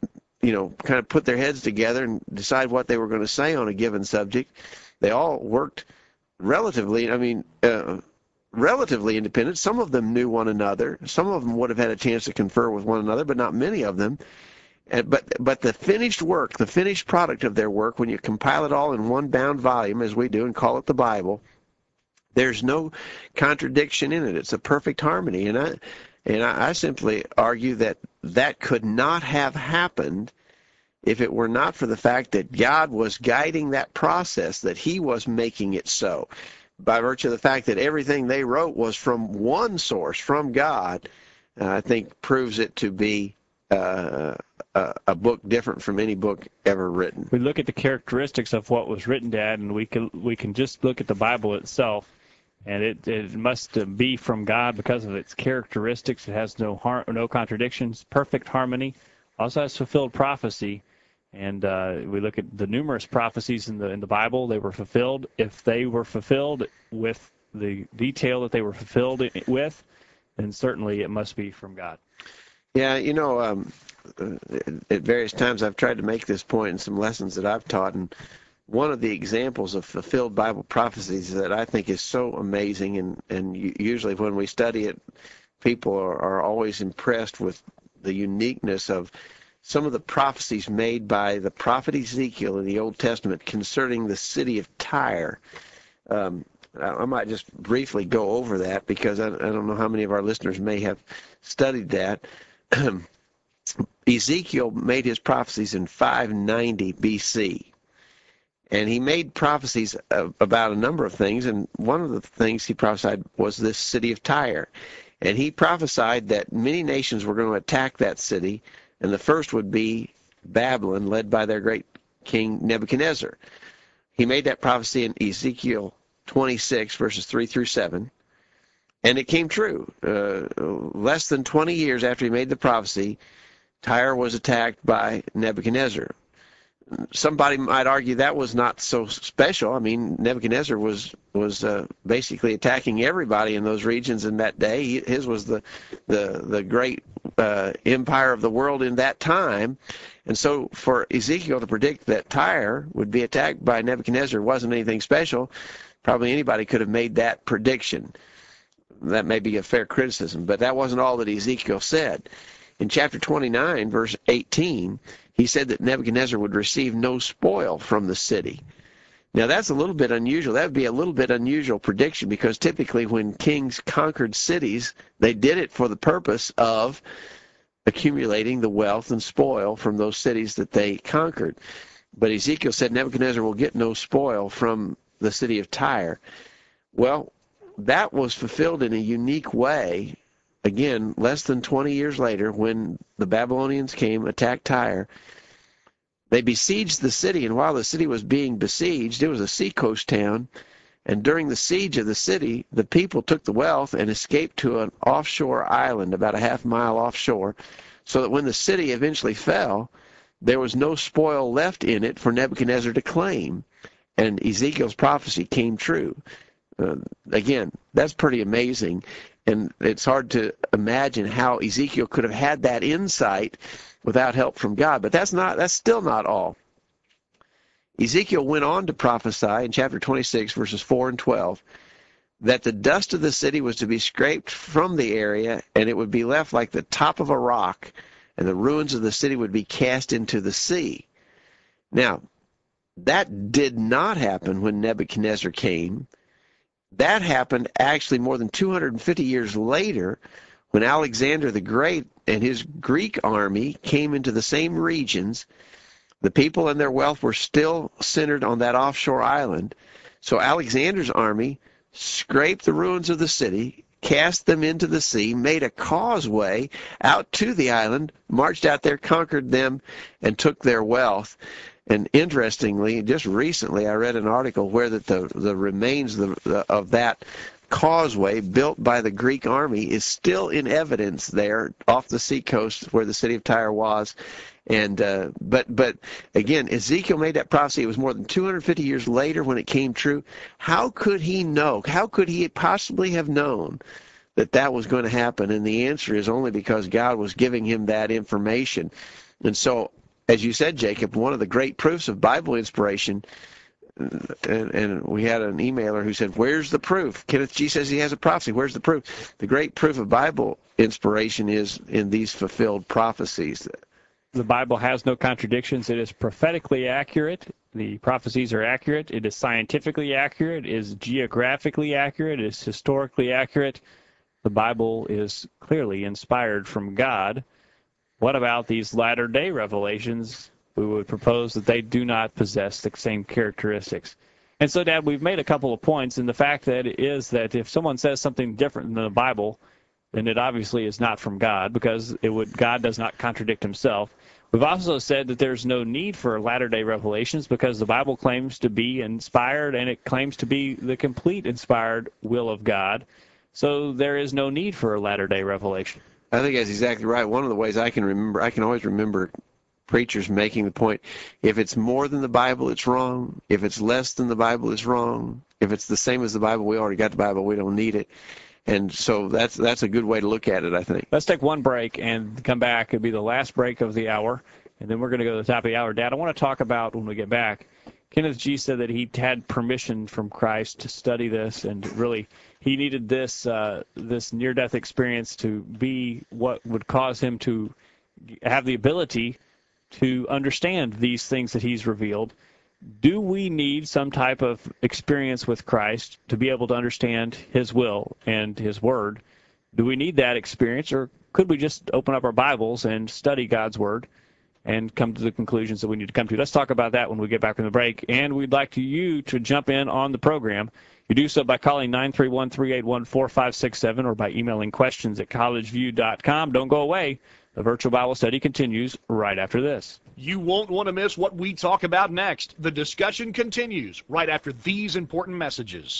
Speaker 3: of put their heads together and decide what they were going to say on a given subject. They all worked relatively independent. Some of them knew one another. Some of them would have had a chance to confer with one another, but not many of them. But the finished work, the finished product of their work, when you compile it all in one bound volume, as we do, and call it the Bible, there's no contradiction in it. It's a perfect harmony. And I simply argue that could not have happened if it were not for the fact that God was guiding that process, that he was making it so. By virtue of the fact that everything they wrote was from one source, from God, I think proves it to be a book different from any book ever written.
Speaker 2: We look at the characteristics of what was written, Dad, and we can just look at the Bible itself, and it must be from God because of its characteristics. It has no contradictions, perfect harmony, also has fulfilled prophecy. And we look at the numerous prophecies in the Bible. They were fulfilled. If they were fulfilled with the detail that they were fulfilled with, then certainly it must be from God.
Speaker 3: Yeah, at various times I've tried to make this point in some lessons that I've taught, and one of the examples of fulfilled Bible prophecies that I think is so amazing, and usually when we study it, people are always impressed with the uniqueness of some of the prophecies made by the prophet Ezekiel in the Old Testament concerning the city of Tyre. I might just briefly go over that because I don't know how many of our listeners may have studied that. Ezekiel made his prophecies in 590 BC. And he made prophecies about a number of things, and one of the things he prophesied was this city of Tyre. And he prophesied that many nations were going to attack that city, and the first would be Babylon, led by their great king Nebuchadnezzar. He made that prophecy in Ezekiel 26, verses 3 through 7. And it came true. Less than 20 years after he made the prophecy, Tyre was attacked by Nebuchadnezzar. Somebody might argue that was not so special. I mean, Nebuchadnezzar was basically attacking everybody in those regions in that day. His was the great empire of the world in that time. And so for Ezekiel to predict that Tyre would be attacked by Nebuchadnezzar wasn't anything special. Probably anybody could have made that prediction. That may be a fair criticism, but that wasn't all that Ezekiel said. In chapter 29, verse 18, he said that Nebuchadnezzar would receive no spoil from the city. Now, that's a little bit unusual. That would be a little bit unusual prediction, because typically when kings conquered cities, they did it for the purpose of accumulating the wealth and spoil from those cities that they conquered. But Ezekiel said Nebuchadnezzar will get no spoil from the city of Tyre. Well, that was fulfilled in a unique way. Again, less than 20 years later, when the Babylonians came, attacked Tyre, they besieged the city, and while the city was being besieged, it was a seacoast town, and during the siege of the city, the people took the wealth and escaped to an offshore island about a half-mile offshore, so that when the city eventually fell, there was no spoil left in it for Nebuchadnezzar to claim, and Ezekiel's prophecy came true. Again, that's pretty amazing. And it's hard to imagine how Ezekiel could have had that insight without help from God. But that's still not all. Ezekiel went on to prophesy in chapter 26, verses 4 and 12, that the dust of the city was to be scraped from the area, and it would be left like the top of a rock, and the ruins of the city would be cast into the sea. Now, that did not happen when Nebuchadnezzar came. That happened actually more than 250 years later, when Alexander the Great and his Greek army came into the same regions. The people and their wealth were still centered on that offshore island. So Alexander's army scraped the ruins of the city, cast them into the sea, made a causeway out to the island, marched out there, conquered them, and took their wealth. And interestingly, just recently I read an article where that the remains of that causeway built by the Greek army is still in evidence there off the seacoast where the city of Tyre was. And but again, Ezekiel made that prophecy. It was more than 250 years later when it came true. How could he know? How could he possibly have known that that was going to happen? And the answer is only because God was giving him that information. And so, as you said, Jacob, one of the great proofs of Bible inspiration, and we had an emailer who said, where's the proof? Kenneth G. says he has a prophecy. Where's the proof? The great proof of Bible inspiration is in these fulfilled prophecies.
Speaker 2: The Bible has no contradictions. It is prophetically accurate. The prophecies are accurate. It is scientifically accurate. It is geographically accurate. It is historically accurate. The Bible is clearly inspired from God. What about these latter-day revelations? We would propose that they do not possess the same characteristics. And so, Dad, we've made a couple of points, and the fact that it is that if someone says something different than the Bible, then it obviously is not from God, because God does not contradict himself. We've also said that there's no need for latter-day revelations because the Bible claims to be inspired, and it claims to be the complete inspired will of God. So there is no need for a latter-day revelation.
Speaker 3: I think that's exactly right. One of the ways I can always remember preachers making the point, if it's more than the Bible, it's wrong. If it's less than the Bible, it's wrong. If it's the same as the Bible, we already got the Bible, we don't need it. And so that's a good way to look at it, I think.
Speaker 2: Let's take one break and come back. It'll be the last break of the hour, and then we're going to go to the top of the hour. Dad, I want to talk about, when we get back, Kenneth G. said that he had permission from Christ to study this, and really he needed this near-death experience to be what would cause him to have the ability to understand these things that he's revealed. Do we need some type of experience with Christ to be able to understand his will and his word? Do we need that experience, or could we just open up our Bibles and study God's word and come to the conclusions that we need to come to? Let's talk about that when we get back from the break. And we'd like you to jump in on the program. You do so by calling 931-381-4567 or by emailing questions at collegeview.com. Don't go away. The virtual Bible study continues right after this.
Speaker 1: You won't want to miss what we talk about next. The discussion continues right after these important messages.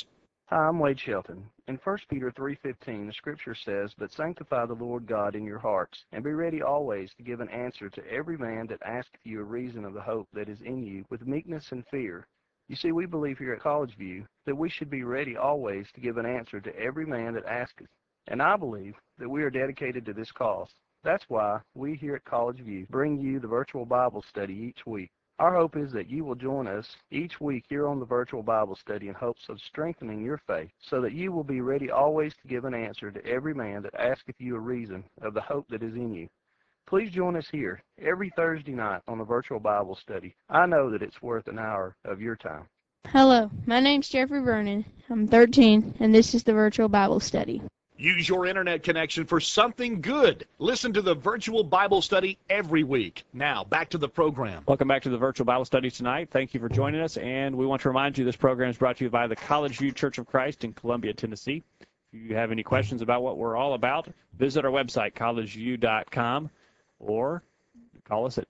Speaker 11: Hi, I'm Wade Shelton. In 1 Peter 3:15, the scripture says, "But sanctify the Lord God in your hearts, and be ready always to give an answer to every man that asketh you a reason of the hope that is in you, with meekness and fear." You see, we believe here at College View that we should be ready always to give an answer to every man that asketh. And I believe that we are dedicated to this cause. That's why we here at College View bring you the virtual Bible study each week. Our hope is that you will join us each week here on the virtual Bible study in hopes of strengthening your faith, so that you will be ready always to give an answer to every man that asketh you a reason of the hope that is in you. Please join us here every Thursday night on the virtual Bible study. I know that it's worth an hour of your time.
Speaker 5: Hello, my name's Jeffrey Vernon. I'm 13, and this is the virtual Bible study.
Speaker 1: Use your internet connection for something good. Listen to the virtual Bible study every week. Now, back to the program.
Speaker 2: Welcome back to the virtual Bible study tonight. Thank you for joining us, and we want to remind you this program is brought to you by the College View Church of Christ in Columbia, Tennessee. If you have any questions about what we're all about, visit our website, collegeview.com, or call us at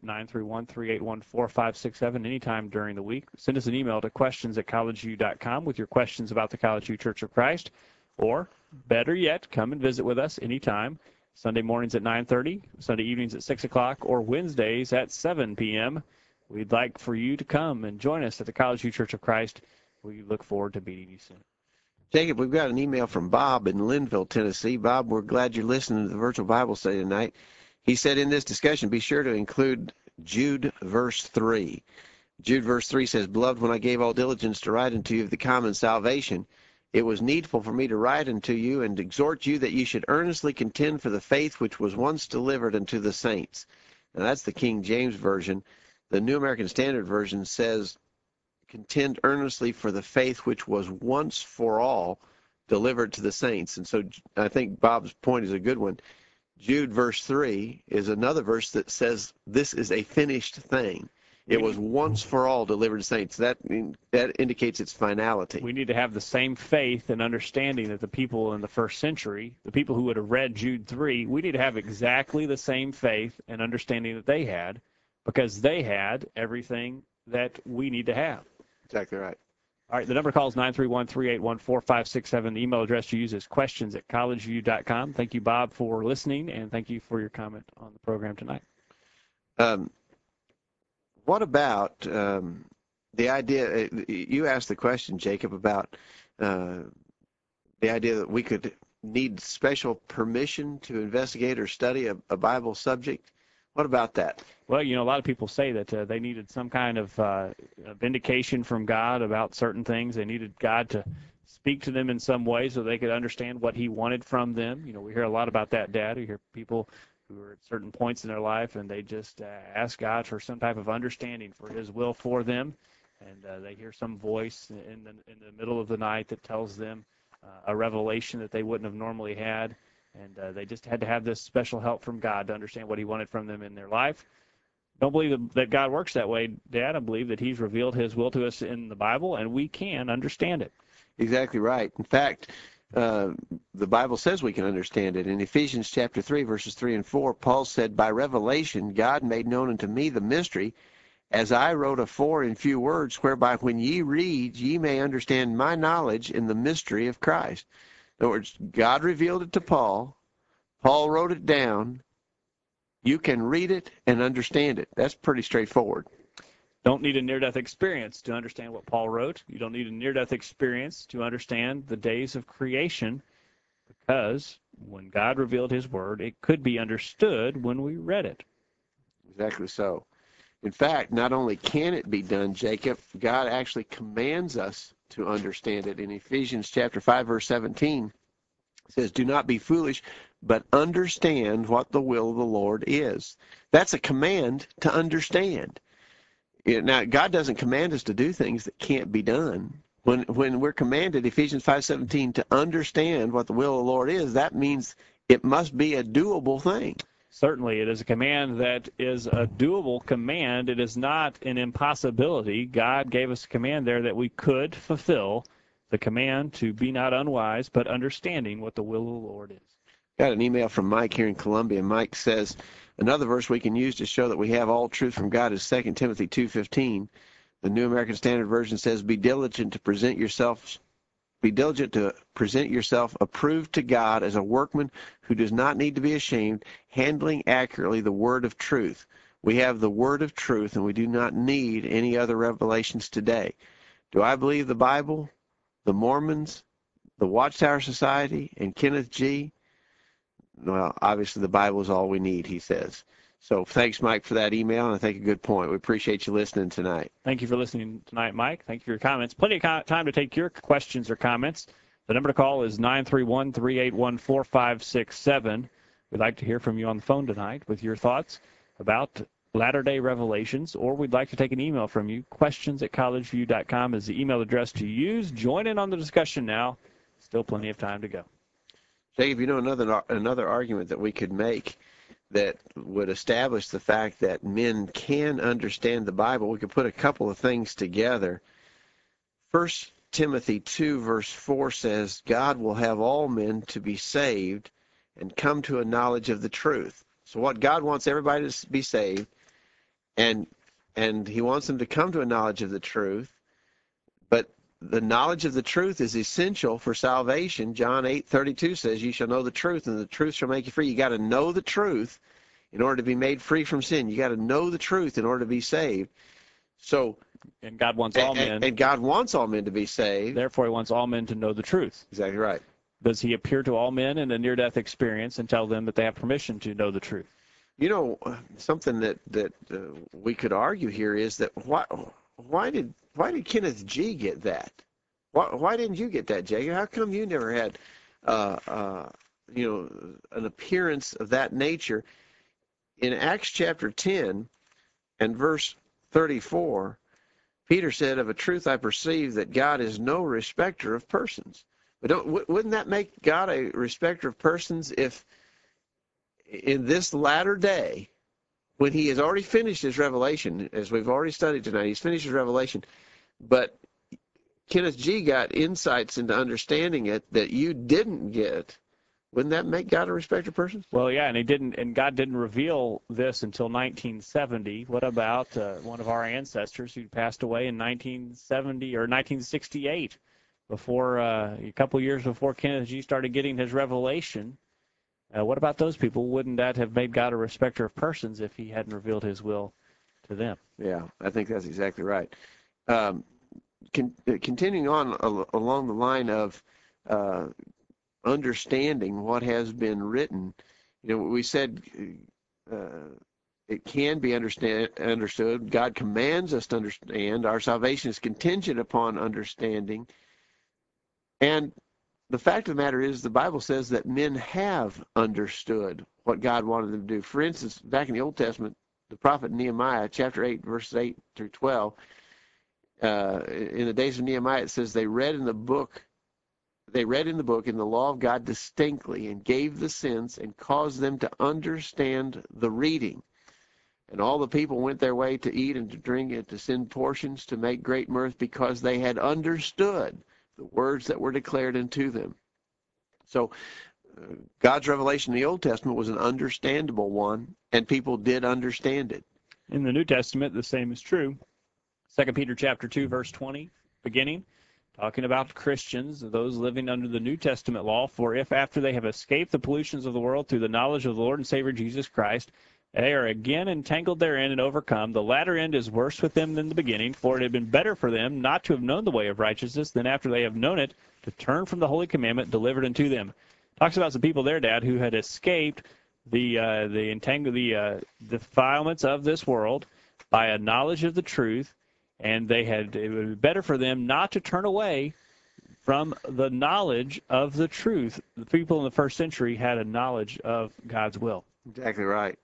Speaker 2: 931-381-4567 anytime during the week. Send us an email to questions@collegeview.com with your questions about the College View Church of Christ, or better yet, come and visit with us anytime, Sunday mornings at 9:30, Sunday evenings at 6 o'clock, or Wednesdays at 7 p.m. We'd like for you to come and join us at the College View Church of Christ. We look forward to meeting you soon.
Speaker 3: Jacob, we've got an email from Bob in Linville, Tennessee. Bob, we're glad you're listening to the virtual Bible study tonight. He said in this discussion, be sure to include Jude verse 3. Jude verse 3 says, "Beloved, when I gave all diligence to write unto you of the common salvation, it was needful for me to write unto you and exhort you that you should earnestly contend for the faith which was once delivered unto the saints." Now that's the King James Version. The New American Standard Version says, "Contend earnestly for the faith which was once for all delivered to the saints." And so I think Bob's point is a good one. Jude verse 3 is another verse that says this is a finished thing. It was once for all delivered to saints. That indicates its finality.
Speaker 2: We need to have the same faith and understanding that the people in the first century, the people who would have read Jude 3, we need to have exactly the same faith and understanding that they had, because they had everything that we need to have.
Speaker 3: Exactly right.
Speaker 2: All right, the number to call is 931-381-4567. The email address to use is questions@collegeview.com. Thank you, Bob, for listening, and thank you for your comment on the program tonight.
Speaker 3: What about the idea, you asked the question, Jacob, about the idea that we could need special permission to investigate or study a Bible subject? What about that?
Speaker 2: Well, you know, a lot of people say that they needed some kind of vindication from God about certain things. They needed God to speak to them in some way so they could understand what he wanted from them. You know, we hear a lot about that, Dad. We hear people who are at certain points in their life, and they just ask God for some type of understanding for his will for them. And they hear some voice in the middle of the night that tells them a revelation that they wouldn't have normally had. And they just had to have this special help from God to understand what he wanted from them in their life. Don't believe that God works that way, Dad. I believe that he's revealed his will to us in the Bible, and we can understand it.
Speaker 3: Exactly right. In fact, the Bible says we can understand it. In Ephesians chapter 3, verses 3 and 4, Paul said, "By revelation God made known unto me the mystery, as I wrote afore in few words, whereby when ye read, ye may understand my knowledge in the mystery of Christ." In other words, God revealed it to Paul. Paul wrote it down. You can read it and understand it. That's pretty straightforward.
Speaker 2: Don't need a near-death experience to understand what Paul wrote. You don't need a near-death experience to understand the days of creation, because when God revealed his word, it could be understood when we read it.
Speaker 3: Exactly so. In fact, not only can it be done, Jacob, God actually commands us to understand it. In Ephesians chapter 5, verse 17, it says, "Do not be foolish, but understand what the will of the Lord is." That's a command to understand. Now, God doesn't command us to do things that can't be done. When we're commanded, Ephesians 5:17, to understand what the will of the Lord is, that means it must be a doable thing.
Speaker 2: Certainly, it is a command that is a doable command. It is not an impossibility. God gave us a command there that we could fulfill, the command to be not unwise, but understanding what the will of the Lord is.
Speaker 3: Got an email from Mike here in Columbia. Mike says, another verse we can use to show that we have all truth from God is 2 Timothy 2:15. The New American Standard Version says, "Be diligent to present yourselves be diligent to present yourself approved to God as a workman who does not need to be ashamed, handling accurately the word of truth. We have the word of truth, and we do not need any other revelations today. Do I believe the Bible, the Mormons, the Watchtower Society, and Kenneth G? Well, obviously the Bible is all we need, he says. So thanks, Mike, for that email, and I think a good point. We appreciate you listening tonight.
Speaker 2: Thank you for listening tonight, Mike. Thank you for your comments. Plenty of time to take your questions or comments. The number to call is 931-381-4567. We'd like to hear from you on the phone tonight with your thoughts about Latter-day Revelations, or we'd like to take an email from you. Questions@collegeview.com is the email address to use. Join in on the discussion now. Still plenty of time to go.
Speaker 3: Jacob, you know, another argument that we could make that would establish the fact that men can understand the Bible, we could put a couple of things together. 1 Timothy 2, verse 4 says, God will have all men to be saved and come to a knowledge of the truth. So what God wants everybody to be saved, and he wants them to come to a knowledge of the truth, but the knowledge of the truth is essential for salvation. John 8:32 says, you shall know the truth, and the truth shall make you free. You got to know the truth in order to be made free from sin. You got to know the truth in order to be saved. So,
Speaker 2: and God wants all men.
Speaker 3: And God wants all men to be saved.
Speaker 2: Therefore, he wants all men to know the truth.
Speaker 3: Exactly right.
Speaker 2: Does he appear to all men in a near-death experience and tell them that they have permission to know the truth?
Speaker 3: You know, something that we could argue here is that why did Kenneth G get that? Why didn't you get that, Jay? How come you never had an appearance of that nature? In Acts chapter 10 and verse 34, Peter said, of a truth I perceive that God is no respecter of persons. But wouldn't that make God a respecter of persons if in this latter day, when he has already finished his revelation, as we've already studied tonight, he's finished his revelation, but Kenneth G got insights into understanding it that you didn't get? Wouldn't that make God a respecter of persons?
Speaker 2: Well, yeah, and God didn't reveal this until 1970. What about one of our ancestors who passed away in 1970 or 1968, before a couple years before Kenneth G started getting his revelation? What about those people? Wouldn't that have made God a respecter of persons if he hadn't revealed his will to them?
Speaker 3: Yeah, I think that's exactly right. Continuing on along the line of understanding what has been written, you know, we said it can be understood. God commands us to understand. Our salvation is contingent upon understanding. And the fact of the matter is, the Bible says that men have understood what God wanted them to do. For instance, back in the Old Testament, the prophet Nehemiah, chapter 8, verses 8 through 12, in the days of Nehemiah, it says they read in the book in the law of God distinctly, and gave the sense and caused them to understand the reading. And all the people went their way to eat and to drink and to send portions to make great mirth, because they had understood the words that were declared unto them. So God's revelation in the Old Testament was an understandable one, and people did understand it.
Speaker 2: In the New Testament, the same is true. 2 Peter chapter 2, verse 20, beginning, talking about Christians, those living under the New Testament law. For if after they have escaped the pollutions of the world through the knowledge of the Lord and Savior Jesus Christ, they are again entangled therein and overcome, the latter end is worse with them than the beginning. For it had been better for them not to have known the way of righteousness than after they have known it to turn from the holy commandment delivered unto them. Talks about some people there, Dad, who had escaped the defilements of this world by a knowledge of the truth, and it would be better for them not to turn away from the knowledge of the truth. The people in the first century had a knowledge of God's will.
Speaker 3: Exactly right.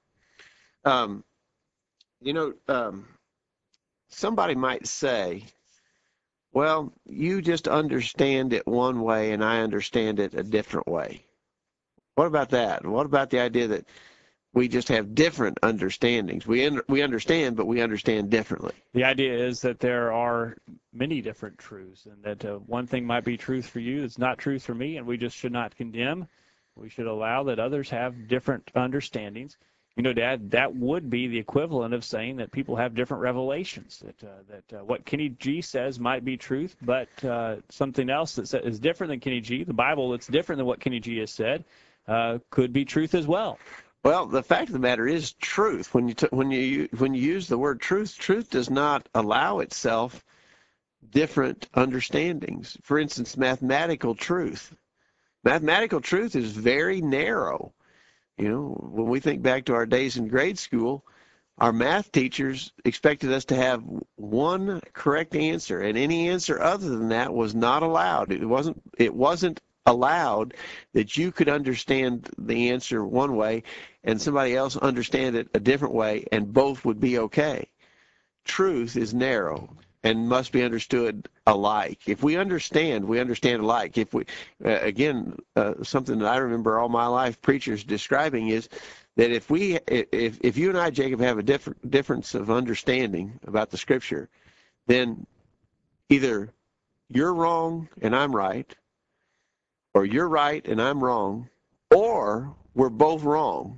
Speaker 3: Somebody might say, well, you just understand it one way and I understand it a different way. What about that? What about the idea that we just have different understandings? We understand, but we understand differently.
Speaker 2: The idea is that there are many different truths, and that one thing might be truth for you that's not truth for me, and we just should not condemn. We should allow that others have different understandings. You know, Dad, that would be the equivalent of saying that people have different revelations. That what Kenny G says might be truth, but something else that is different than Kenny G, the Bible that's different than what Kenny G has said, could be truth as well.
Speaker 3: Well, the fact of the matter is truth. When you use the word truth, truth does not allow itself different understandings. For instance, mathematical truth. Mathematical truth is very narrow. You know, when we think back to our days in grade school, our math teachers expected us to have one correct answer, and any answer other than that was not allowed. It wasn't allowed that you could understand the answer one way and somebody else understand it a different way, and both would be okay. Truth is narrow and must be understood alike. If we understand alike. If we, again, something that I remember all my life preachers describing is that if you and I, Jacob, have a difference of understanding about the Scripture, then either you're wrong and I'm right, or you're right and I'm wrong, or we're both wrong.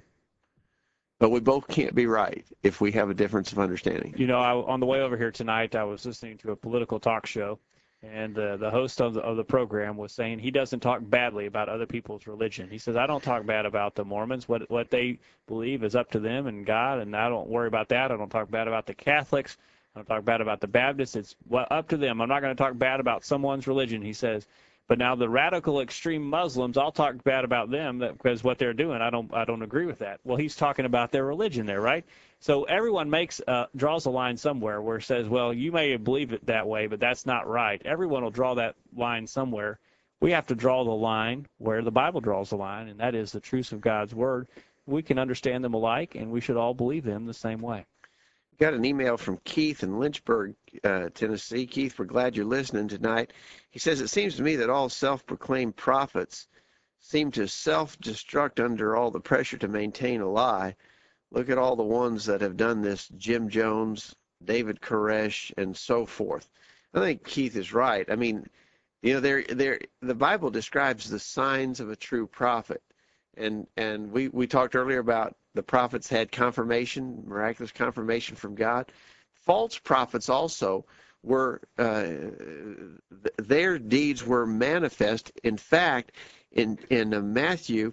Speaker 3: But we both can't be right if we have a difference of understanding.
Speaker 2: You know, on the way over here tonight, I was listening to a political talk show, and the host of the program was saying he doesn't talk badly about other people's religion. He says, I don't talk bad about the Mormons. What they believe is up to them and God, and I don't worry about that. I don't talk bad about the Catholics. I don't talk bad about the Baptists. It's up to them. I'm not going to talk bad about someone's religion, he says. But now the radical extreme Muslims, I'll talk bad about them because what they're doing, I don't agree with that. Well, he's talking about their religion there, right? So everyone draws a line somewhere where it says, well, you may believe it that way, but that's not right. Everyone will draw that line somewhere. We have to draw the line where the Bible draws the line, and that is the truths of God's Word. We can understand them alike, and we should all believe them the same way.
Speaker 3: Got an email from Keith in Lynchburg, Tennessee. Keith, we're glad you're listening tonight. He says, it seems to me that all self-proclaimed prophets seem to self-destruct under all the pressure to maintain a lie. Look at all the ones that have done this, Jim Jones, David Koresh, and so forth. I think Keith is right. I mean, you know, the Bible describes the signs of a true prophet. And we talked earlier about the prophets had confirmation, miraculous confirmation from God. False prophets also were, their deeds were manifest. In fact, in Matthew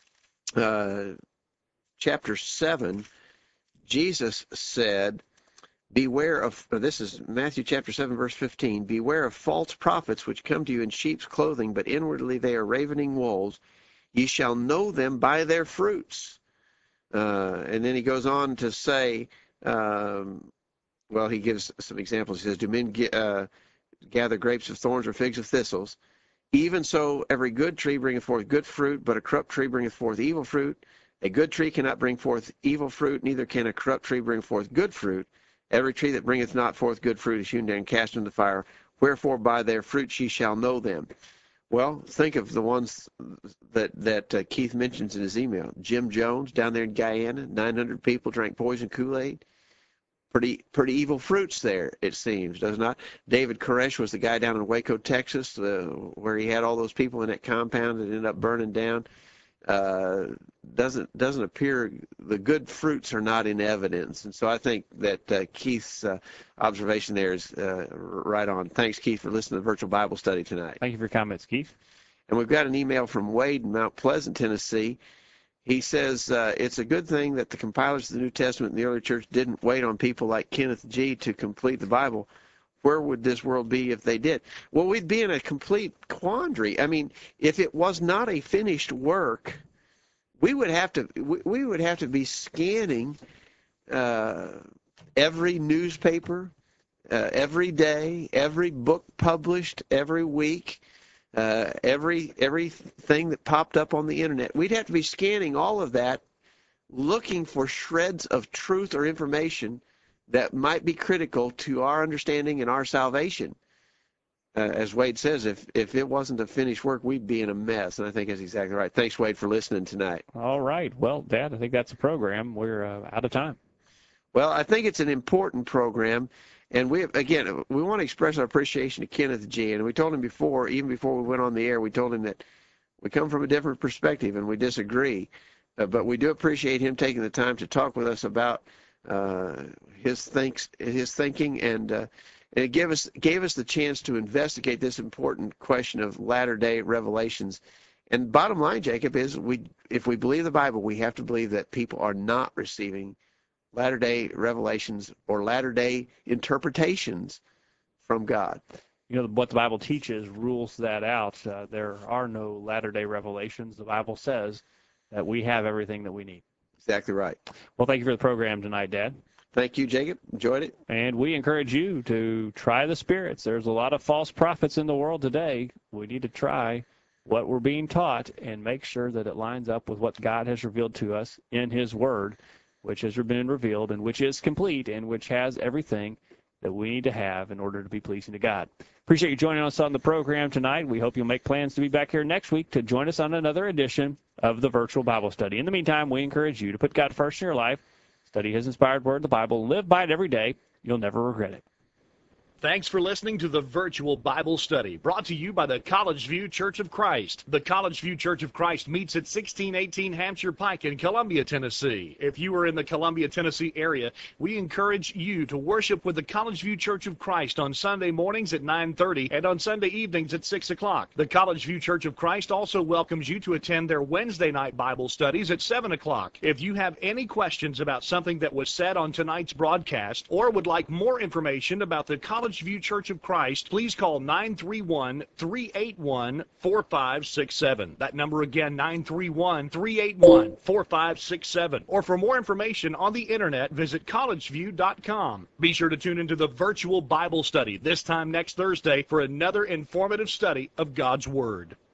Speaker 3: chapter 7, Jesus said, beware of, this is Matthew chapter 7, verse 15, beware of false prophets which come to you in sheep's clothing, but inwardly they are ravening wolves. Ye shall know them by their fruits. And then he goes on to say, well, he gives some examples. He says, do men gather grapes of thorns or figs of thistles? Even so, every good tree bringeth forth good fruit, but a corrupt tree bringeth forth evil fruit. A good tree cannot bring forth evil fruit, neither can a corrupt tree bring forth good fruit. Every tree that bringeth not forth good fruit is hewn down and cast into the fire. Wherefore by their fruits ye shall know them. Well, think of the ones that Keith mentions in his email. Jim Jones down there in Guyana, 900 people drank poison Kool-Aid. Pretty evil fruits there, it seems, does not? David Koresh was the guy down in Waco, Texas, where he had all those people in that compound that ended up burning down. Doesn't appear the good fruits are not in evidence, and so I think that Keith's observation there is right on. Thanks, Keith, for listening to the virtual Bible study tonight.
Speaker 2: Thank you for your comments, Keith.
Speaker 3: And we've got an email from Wade in Mount Pleasant, Tennessee. He says it's a good thing that the compilers of the New Testament in the early church didn't wait on people like Kenneth G. to complete the Bible. Where would this world be if they did? Well, we'd be in a complete quandary. I mean, if it was not a finished work, we would have to be scanning every newspaper, every day, every book published every week, everything that popped up on the internet. We'd have to be scanning all of that, looking for shreds of truth or information that might be critical to our understanding and our salvation. As Wade says, if it wasn't a finished work, we'd be in a mess, and I think that's exactly right. Thanks, Wade, for listening tonight.
Speaker 2: All right. Well, Dad, I think that's a program. We're out of time.
Speaker 3: Well, I think it's an important program, and we want to express our appreciation to Kenneth G. And we told him before, even before we went on the air, we told him that we come from a different perspective and we disagree. but we do appreciate him taking the time to talk with us about his thinking, and it gave us the chance to investigate this important question of latter-day revelations. And bottom line, Jacob, is if we believe the Bible, we have to believe that people are not receiving latter-day revelations or latter-day interpretations from God.
Speaker 2: You know, what the Bible teaches rules that out. There are no latter-day revelations. The Bible says that we have everything that we need.
Speaker 3: Exactly right.
Speaker 2: Well, thank you for the program tonight, Dad.
Speaker 3: Thank you, Jacob. Enjoyed it.
Speaker 2: And we encourage you to try the spirits. There's a lot of false prophets in the world today. We need to try what we're being taught and make sure that it lines up with what God has revealed to us in his word, which has been revealed and which is complete and which has everything that we need to have in order to be pleasing to God. Appreciate you joining us on the program tonight. We hope you'll make plans to be back here next week to join us on another edition of the Virtual Bible Study. In the meantime, we encourage you to put God first in your life, study his inspired word, the Bible, live by it every day. You'll never regret it.
Speaker 1: Thanks for listening to the Virtual Bible Study, brought to you by the College View Church of Christ. The College View Church of Christ meets at 1618 Hampshire Pike in Columbia, Tennessee. If you are in the Columbia, Tennessee area, we encourage you to worship with the College View Church of Christ on Sunday mornings at 9:30 and on Sunday evenings at 6 o'clock. The College View Church of Christ also welcomes you to attend their Wednesday night Bible studies at 7 o'clock. If you have any questions about something that was said on tonight's broadcast or would like more information about the College View Church of Christ, please call 931-381-4567. That number again, 931-381-4567. Or for more information on the internet, visit collegeview.com. Be sure to tune into the Virtual Bible Study this time next Thursday for another informative study of God's Word.